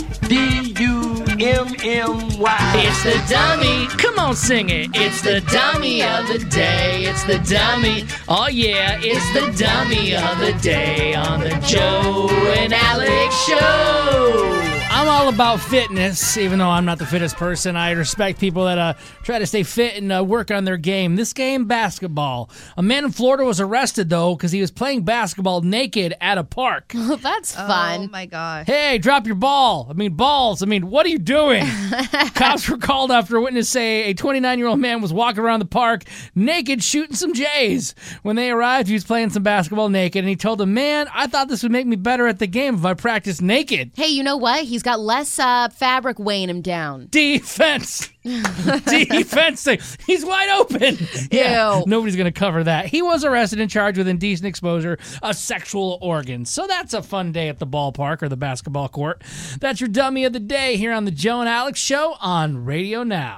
D U M M Y. It's the dummy. Come on, sing it. It's the dummy of the day. It's the dummy. Oh, yeah. It's the dummy of the day on the Joe and Alex show. I'm all about fitness, even though I'm not the fittest person. I respect people that uh, try to stay fit and uh, work on their game. This game, basketball. A man in Florida was arrested, though, because he was playing basketball naked at a park. That's fun. Oh, my gosh. Hey, drop your ball. I mean, balls. I mean, what are you doing? Cops were called after a witness say a twenty-nine-year-old man was walking around the park naked shooting some Jays. When they arrived, he was playing some basketball naked, and he told them, man, I thought this would make me better at the game if I practiced naked. Hey, you know what? He's got less uh, fabric weighing him down. Defense. Defense. He's wide open. Yeah, Ew. nobody's going to cover that. He was arrested and charged with indecent exposure of sexual organs. So that's a fun day at the ballpark or the basketball court. That's your dummy of the day here on the Joe and Alex show on Radio Now.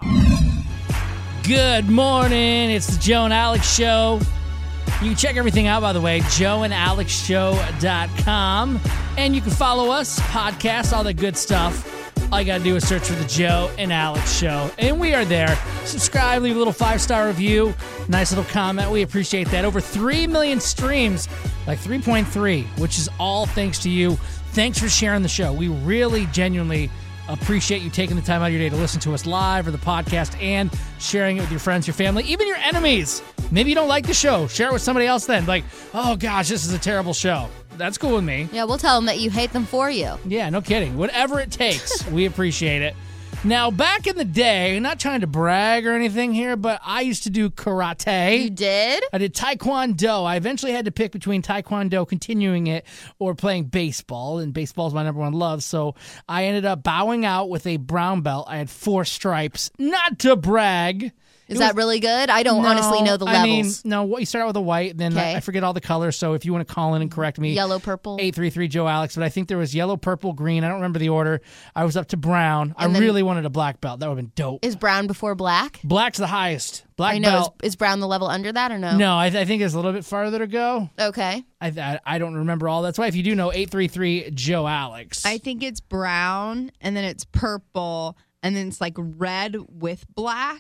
Good morning. It's the Joe and Alex show. You can check everything out, by the way, joe and alex show dot com. And you can follow us, podcast, all that good stuff. All you got to do is search for the Joe and Alex show. And we are there. Subscribe, leave a little five-star review, nice little comment. We appreciate that. Over three million streams, like three point three, which is all thanks to you. Thanks for sharing the show. We really, genuinely appreciate you taking the time out of your day to listen to us live or the podcast and sharing it with your friends, your family, even your enemies. Maybe you don't like the show. Share it with somebody else then. Like, oh, gosh, this is a terrible show. That's cool with me. Yeah, we'll tell them that you hate them for you. Yeah, no kidding. Whatever it takes, we appreciate it. Now, back in the day, not trying to brag or anything here, but I used to do karate. You did? I did taekwondo. I eventually had to pick between taekwondo, continuing it, or playing baseball, and baseball is my number one love, so I ended up bowing out with a brown belt. I had four stripes. Not to brag. Is that really good? I don't No, honestly know the levels. I mean, no, what you start out with a white, then Okay. I forget all the colors. So if you want to call in and correct me, Yellow, purple? eight three three Joe Alex. But I think there was yellow, purple, green. I don't remember the order. I was up to brown. I And then- really wanted a black belt. That would have been dope. Is brown before black? Black's the highest. Black I know. belt. Is, is brown the level under that or no? No, I, th- I think it's a little bit farther to go. Okay. I, I I don't remember all. That's why if you do know, eight three three Joe Alex. I think it's brown, and then it's purple, and then it's like red with black.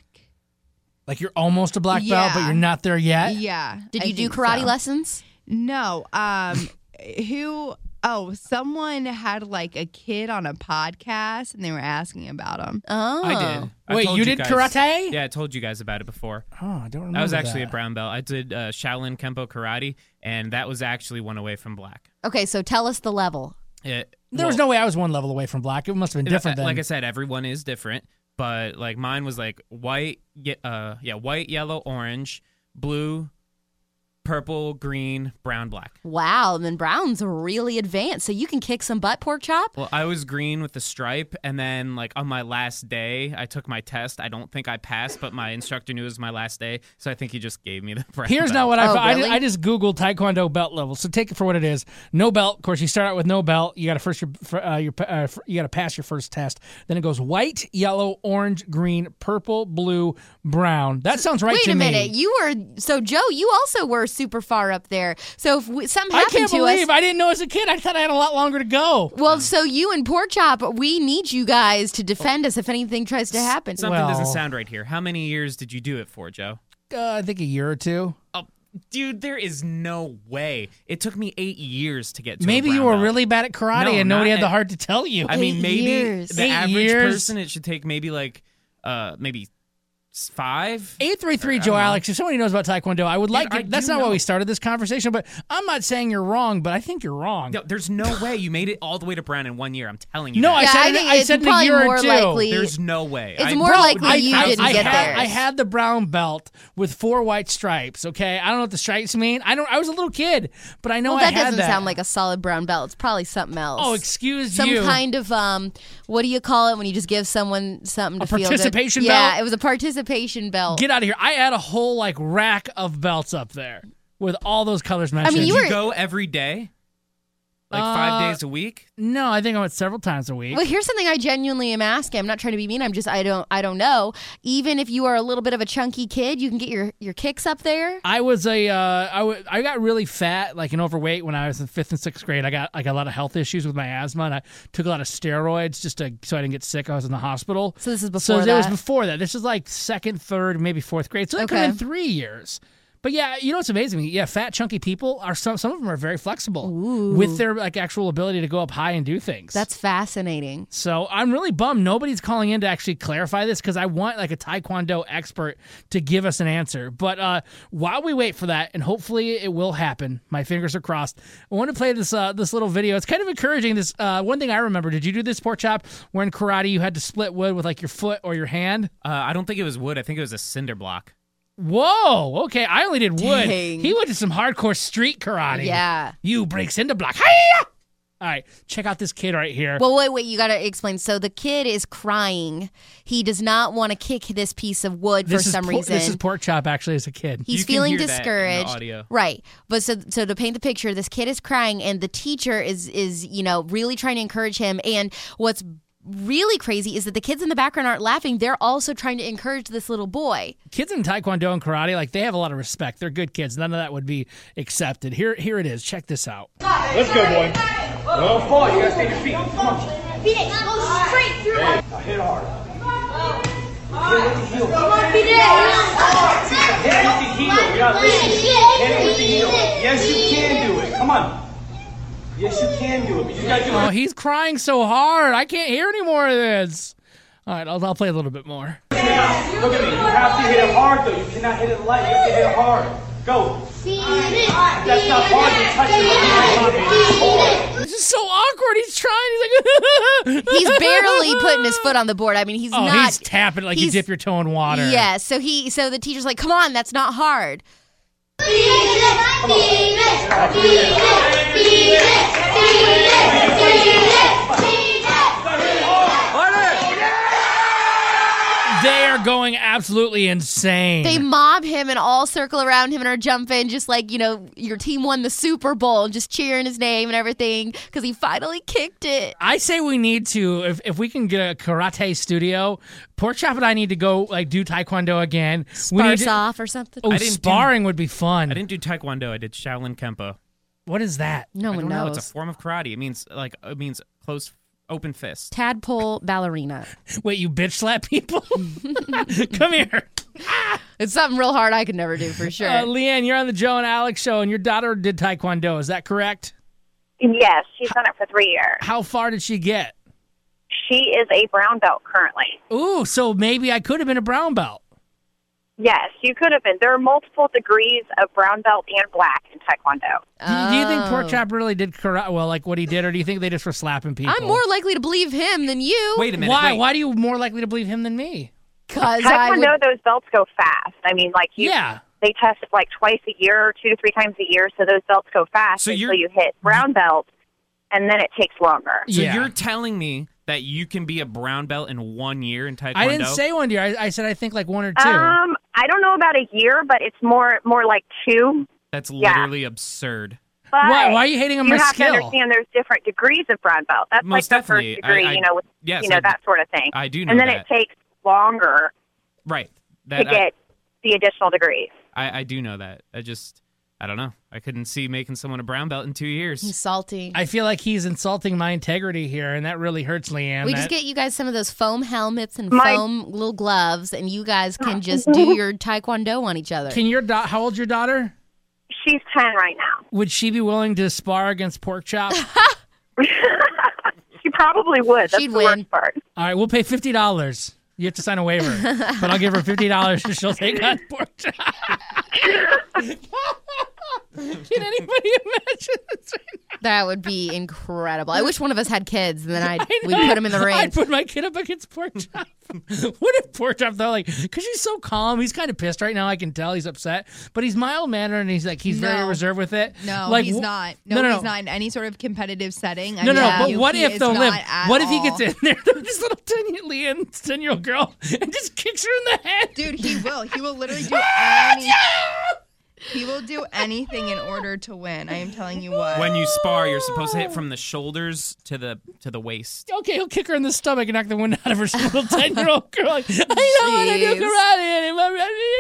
Like you're almost a black belt, but Yeah. you're not there yet. Yeah. Did I you do think karate so. lessons? No. Um, who? Oh, someone had like a kid on a podcast, and they were asking about him. Oh, I did. I Wait, told you did guys- karate? Yeah, I told you guys about it before. Oh, I don't remember I was actually that. a brown belt. I did uh, Shaolin Kempo karate, and that was actually one away from black. Okay, so tell us the level. It, There was no way I was one level away from black. It must have been different then. Like I said, everyone is different, but like mine was like white, ye- uh, yeah, white, yellow, orange, blue, purple, green, brown, black. Wow, and then brown's really advanced, so you can kick some butt, pork chop. Well, I was green with the stripe, and then like on my last day, I took my test. I don't think I passed, but my instructor knew it was my last day, so I think he just gave me the brown Here's belt. not what I Oh, found. I, really? ju- I just Googled Taekwondo belt level. So take it for what it is. No belt. Of course, you start out with no belt. You got to first your, fir- uh, your uh, fir- you got to pass your first test. Then it goes white, yellow, orange, green, purple, blue, brown. That sounds right Wait to a me. minute, you were so Joe. You also were super far up there. So if we, something I happened can't to believe us, I didn't know as a kid. I thought I had a lot longer to go. well, so you and pork chop, we need you guys to defend us if anything tries to happen. Something Well- doesn't sound right here. How many years did you do it for, Joe? Uh, I think a year or two. Oh, dude, there is no way. It took me eight years to get to a Maybe brown you were belt. really bad at karate No, and nobody not had the at- heart to tell you. I mean, Eight maybe years. the Eight average years? person, it should take maybe like, uh, maybe s- five. eight three three Or, I Joe don't know. Alex, if somebody knows about Taekwondo, I would like Dude, to. I That's do not why know. we started this conversation, but I'm not saying you're wrong, but I think you're wrong. No, there's no way you made it all the way to brown in one year. I'm telling you. No, that. I Yeah, said I in- think I it's said in a probably year or more two. likely- There's no way. It's I- more Bro, likely I, you I, didn't I get had, theirs. I had the brown belt with four white stripes. Okay, I don't know what the stripes mean. I don't. I was a little kid, but I know well, I that had doesn't that. sound like a solid brown belt. It's probably something else. Oh, excuse Some you. kind of um, what do you call it when you just give someone something to A feel good? participation Yeah, belt? it was a participation belt. Get out of here! I had a whole like rack of belts up there with all those colors mentioned. mean, Did you you were- go every day? Like Uh, five days a week? No, I think I went several times a week. Well, here's something I genuinely am asking. I'm not trying to be mean. I'm just I don't I don't know. Even if you are a little bit of a chunky kid, you can get your, your kicks up there. I was a uh, I, w- I got really fat, like and overweight when I was in fifth and sixth grade. I got like a lot of health issues with my asthma, and I took a lot of steroids just to so I didn't get sick. I was in the hospital. So this is So before it was that? before that. This is like second, third, maybe fourth grade. So it could have Okay. been three years. But yeah, you know what's amazing? Yeah, fat, chunky people are some. Some of them are very flexible with their like actual ability to go up high and do things. That's fascinating. So I'm really bummed nobody's calling in to actually clarify this because I want like a Taekwondo expert to give us an answer. But uh, while we wait for that, and hopefully it will happen, my fingers are crossed. I want to play this uh, this little video. It's kind of encouraging. This uh, one thing I remember. Did you do this, Pork Chop? Where in karate you had to split wood with like your foot or your hand? Uh, I don't think it was wood. I think it was a cinder block. Whoa, okay. I only did wood. Dang. He went to some hardcore street karate. Yeah. You break cinder block. Hi-ya! All right, check out this kid right here. Well, wait, wait. You got to explain. So the kid is crying. He does not want to kick this piece of wood this for is some por- reason. This is Pork Chop actually as a kid. He's You can feeling hear that in the discouraged. audio. Right. But so so to paint the picture, this kid is crying and the teacher is is, you know, really trying to encourage him. And what's really crazy is that the kids in the background aren't laughing. They're also trying to encourage this little boy. Kids in Taekwondo and karate, like they have a lot of respect. They're good kids. None of that would be accepted. Here, here it is. Check this out. Let's go, boy. Don't fall. You gotta stay your feet. Come on. Phoenix, go straight through. Hey, now hit hard. Hit with the heel. Come on, Phoenix. Hit with the heel. You're not listening. Hit it with the heel. Yes, you can do it. Come on. Yes, you can do it. But you just gotta do Oh, it. he's crying so hard. I can't hear any more of this. All right, I'll, I'll play a little bit more. Look at me. You have to hit it hard, though. You cannot hit it light. You have to hit it hard. Go. Phoenix. That's not hard. You touch it. It's hard. It's just so awkward. He's trying. He's like, He's barely putting his foot on the board. I mean, he's oh, not. he's tapping like you he's- dip your toe in water. Yeah. So he. So the teacher's like, "Come on, that's not hard." They are going absolutely insane. They mob him and all circle around him and are jumping, just like, you know, your team won the Super Bowl, and just cheering his name and everything because he finally kicked it. I say we need to, if if we can get a karate studio, Pork Chop and I need to go like do taekwondo again. We need Spars to- off or something. Oh, I didn't do- sparring would be fun. I didn't do taekwondo. I did Shaolin Kempo. What is that? No I one don't know. knows. It's a form of karate. It means like it means close, open fist. Tadpole ballerina. Wait, you bitch slap people? Come here. It's something real hard I could never do for sure. Uh, Leanne, you're on the Joe and Alex show, and your daughter did taekwondo. Is that correct? Yes, she's done it for three years. How far did she get? She is a brown belt currently. Ooh, so maybe I could have been a brown belt. Yes, you could have been. There are multiple degrees of brown belt and black in Taekwondo. Do, do you think Oh. Pork Chop really did karate? Well, like what he did, or do you think they just were slapping people? I'm more likely to believe him than you. Wait a minute. Why? wait. Why are you more likely to believe him than me? Because I Taekwondo, would, those belts go fast. I mean, like you, Yeah. they test like twice a year, two to three times a year, so those belts go fast So until you're- you hit brown belt, and then it takes longer. So Yeah. you're telling me that you can be a brown belt in one year in taekwondo? I didn't say one year. I, I said I think like one or two. Um, I don't know about a year, but it's more more like two. That's Yeah. literally absurd. But Why- why are you hating on you my have skill? to understand there's different degrees of brown belt. That's Most like the definitely. first degree, I- I- you know, with yes, you know I- that sort of thing. I do know And then that. it takes longer Right. to That I, get the additional degrees. I, I do know that. I just I don't know. I couldn't see making someone a brown belt in two years. he's salty. I feel like he's insulting my integrity here, and that really hurts Leanne. we That- just get you guys some of those foam helmets and My- foam little gloves, and you guys can just do your taekwondo on each other. Can your da- how old's your daughter? She's ten right now. Would she be willing to spar against Pork Chop? She probably would. That's She'd the win. worst part. All right, we'll pay fifty dollars. You have to sign a waiver, but I'll give her fifty dollars and she'll take on Pork Chop. Can anybody imagine this right now? That would be incredible. I wish one of us had kids, and then I'd I we'd know. put him in the ring. I'd put my kid up against Pork Chop. What if Pork Chop though, like, because he's so calm, he's kind of pissed right now. I can tell he's upset, but he's mild mannered and he's like he's very No. reserved with it. No, like, he's wh- not. No, No, no, he's no. not in any sort of competitive setting. I No, no, no. tell But you, what he if is though, not Liv? at What if he all. gets in there, this little ten, ten year old girl, and just kicks her in the head? Dude, he will. He will literally do any. He will do anything in order to win. I am telling you what. When you spar, you're supposed to hit from the shoulders to the to the waist. Okay, he'll kick her in the stomach and knock the wind out of her little ten year old girl. Like, I don't want to do Jeez. karate anymore.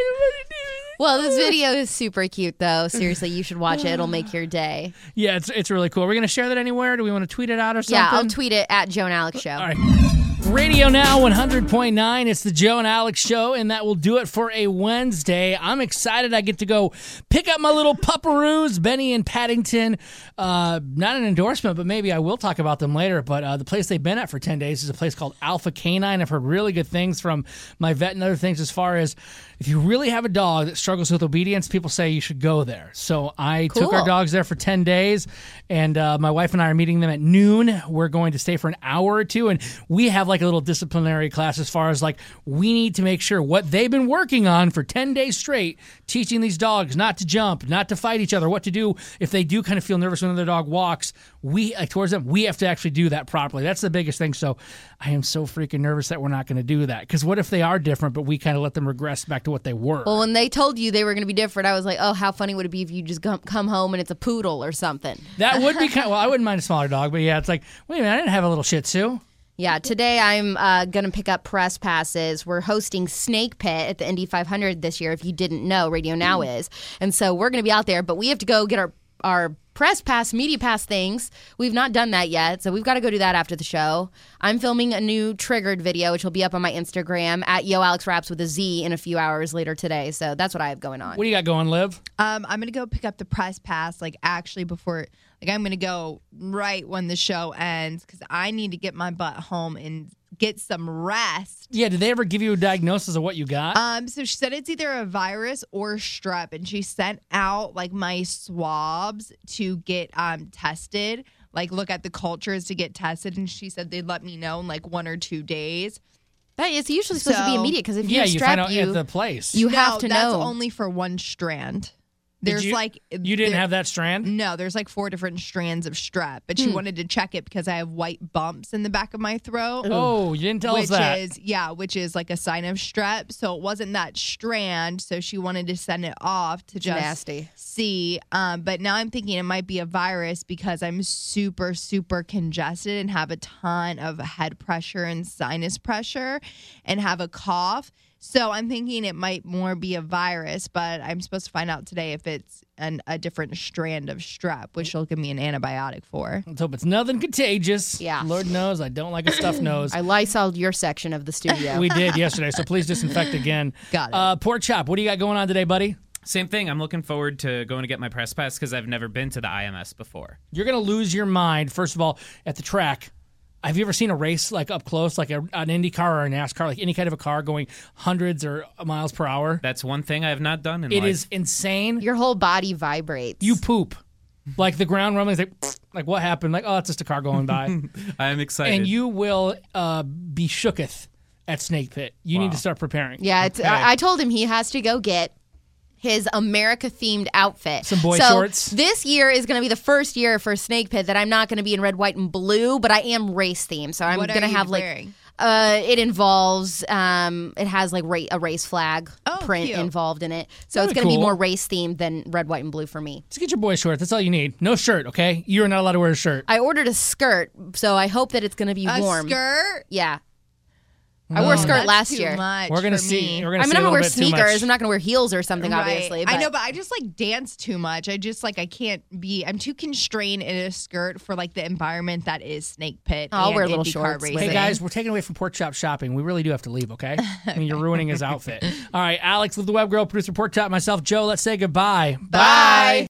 Well, this video is super cute, though. Seriously, you should watch it. It'll make your day. Yeah, it's it's really cool. Are we gonna share that anywhere? Do we want to tweet it out or something? Yeah, I'll tweet it at Joe and Alex Show. All right. Radio Now one hundred point nine. It's the Joe and Alex Show, and that will do it for a Wednesday. I'm excited. I get to go pick up my little pupperoos, Benny and Paddington. Uh, not an endorsement, but maybe I will talk about them later. But uh, the place they've been at for ten days is a place called Alpha Canine. I've heard really good things from my vet and other things as far as if you really have a dog that struggles with obedience, people say you should go there. So I took our Cool. dogs there for ten days, and uh, my wife and I are meeting them at noon. We're going to stay for an hour or two, and we have like a little disciplinary class as far as like we need to make sure what they've been working on for ten days straight, teaching these dogs not to jump, not to fight each other, what to do if they do kind of feel nervous when another dog walks. We like towards them, we have to actually do that properly. That's the biggest thing. So I am so freaking nervous that we're not going to do that, because what if they are different, but we kind of let them regress back to what they were? Well, when they told you they were going to be different, I was like, oh, how funny would it be if you just come, come home and it's a poodle or something? That would be kind of, well, I wouldn't mind a smaller dog, but yeah, it's like, wait a minute, I didn't have a little Shih Tzu. Yeah, today I'm uh, going to pick up press passes. We're hosting Snake Pit at the Indy five hundred this year, if you didn't know, Radio Now is. And so we're going to be out there, but we have to go get our, our press pass, media pass things. We've not done that yet, so we've got to go do that after the show. I'm filming a new Triggered video, which will be up on my Instagram, at YoAlexRaps with a Z in a few hours later today. So that's what I have going on. What do you got going, Liv? Um, I'm gonna go pick up the press pass, like actually before, like I'm gonna go right when the show ends because I need to get my butt home and get some rest. Yeah, did they ever give you a diagnosis of what you got? Um, so she said it's either a virus or strep, and she sent out like my swabs to get um tested like look at the cultures to get tested, and she said they'd let me know in like one or two days. That is usually supposed to be So- immediate because if you Yeah, have you strep, find out you, at the place. you No, have to that's know. only for one strand. Did There's you- like You didn't there- have that strand? No, there's like four different strands of strep, but she Hmm. wanted to check it because I have white bumps in the back of my throat. Oh, you didn't tell us which that. is yeah, which is like a sign of strep. So it wasn't that strand. So she wanted to send it off to just nasty. see. Um, but now I'm thinking it might be a virus because I'm super super congested and have a ton of head pressure and sinus pressure, and have a cough. So I'm thinking it might more be a virus, but I'm supposed to find out today if it's an, a different strand of strep, which she'll give me an antibiotic for. Let's hope it's nothing contagious. Yeah. Lord knows I don't like a stuffed nose. I Lysoled your section of the studio. We did yesterday, so please disinfect again. Got it. Uh, Pork Chop, what do you got going on today, buddy? Same thing. I'm looking forward to going to get my press pass because I've never been to the I M S before. You're going to lose your mind, first of all, at the track. Have you ever seen a race like up close, like a, an Indy car or a NASCAR, like any kind of a car going hundreds or miles per hour? That's one thing I have not done in It life. is insane. Your whole body vibrates. You poop. Like the ground rumbling, like, like what happened? Like, oh, it's just a car going by. I am excited. And you will uh, be shooketh at Snake Pit. You Wow. need to start preparing. Yeah, it's, Okay. I, I told him he has to go get his America-themed outfit. Some boy so shorts. This year is going to be the first year for Snake Pit that I'm not going to be in red, white, and blue, but I am race themed. So I'm What are going to you have like wearing? uh, it involves um, it has like ra- a race flag Oh, print cute. involved in it. So That'd it's be going to be cool. more race themed than red, white, and blue for me. Just get your boy shorts. That's all you need. No shirt, okay? You're not allowed to wear a shirt. I ordered a skirt, so I hope that it's going to be A warm. skirt? Yeah. I wore a Oh, skirt That's last too year. much We're gonna for see. me. We're gonna I mean, see I'm a gonna little wear bit too sneakers. much. I'm not gonna wear heels or something, Right. obviously. I but- know, but I just like dance too much. I just like I can't be. I'm too constrained in a skirt for like the environment that is Snake Pit. I'll and wear little IndyCar shorts with racing. Hey guys, we're taking away from Pork Chop shopping. We really do have to leave, okay? I mean, you're ruining his outfit. All right, Alex, Live the Web Girl, producer Pork Chop, myself, Joe. Let's say goodbye. Bye.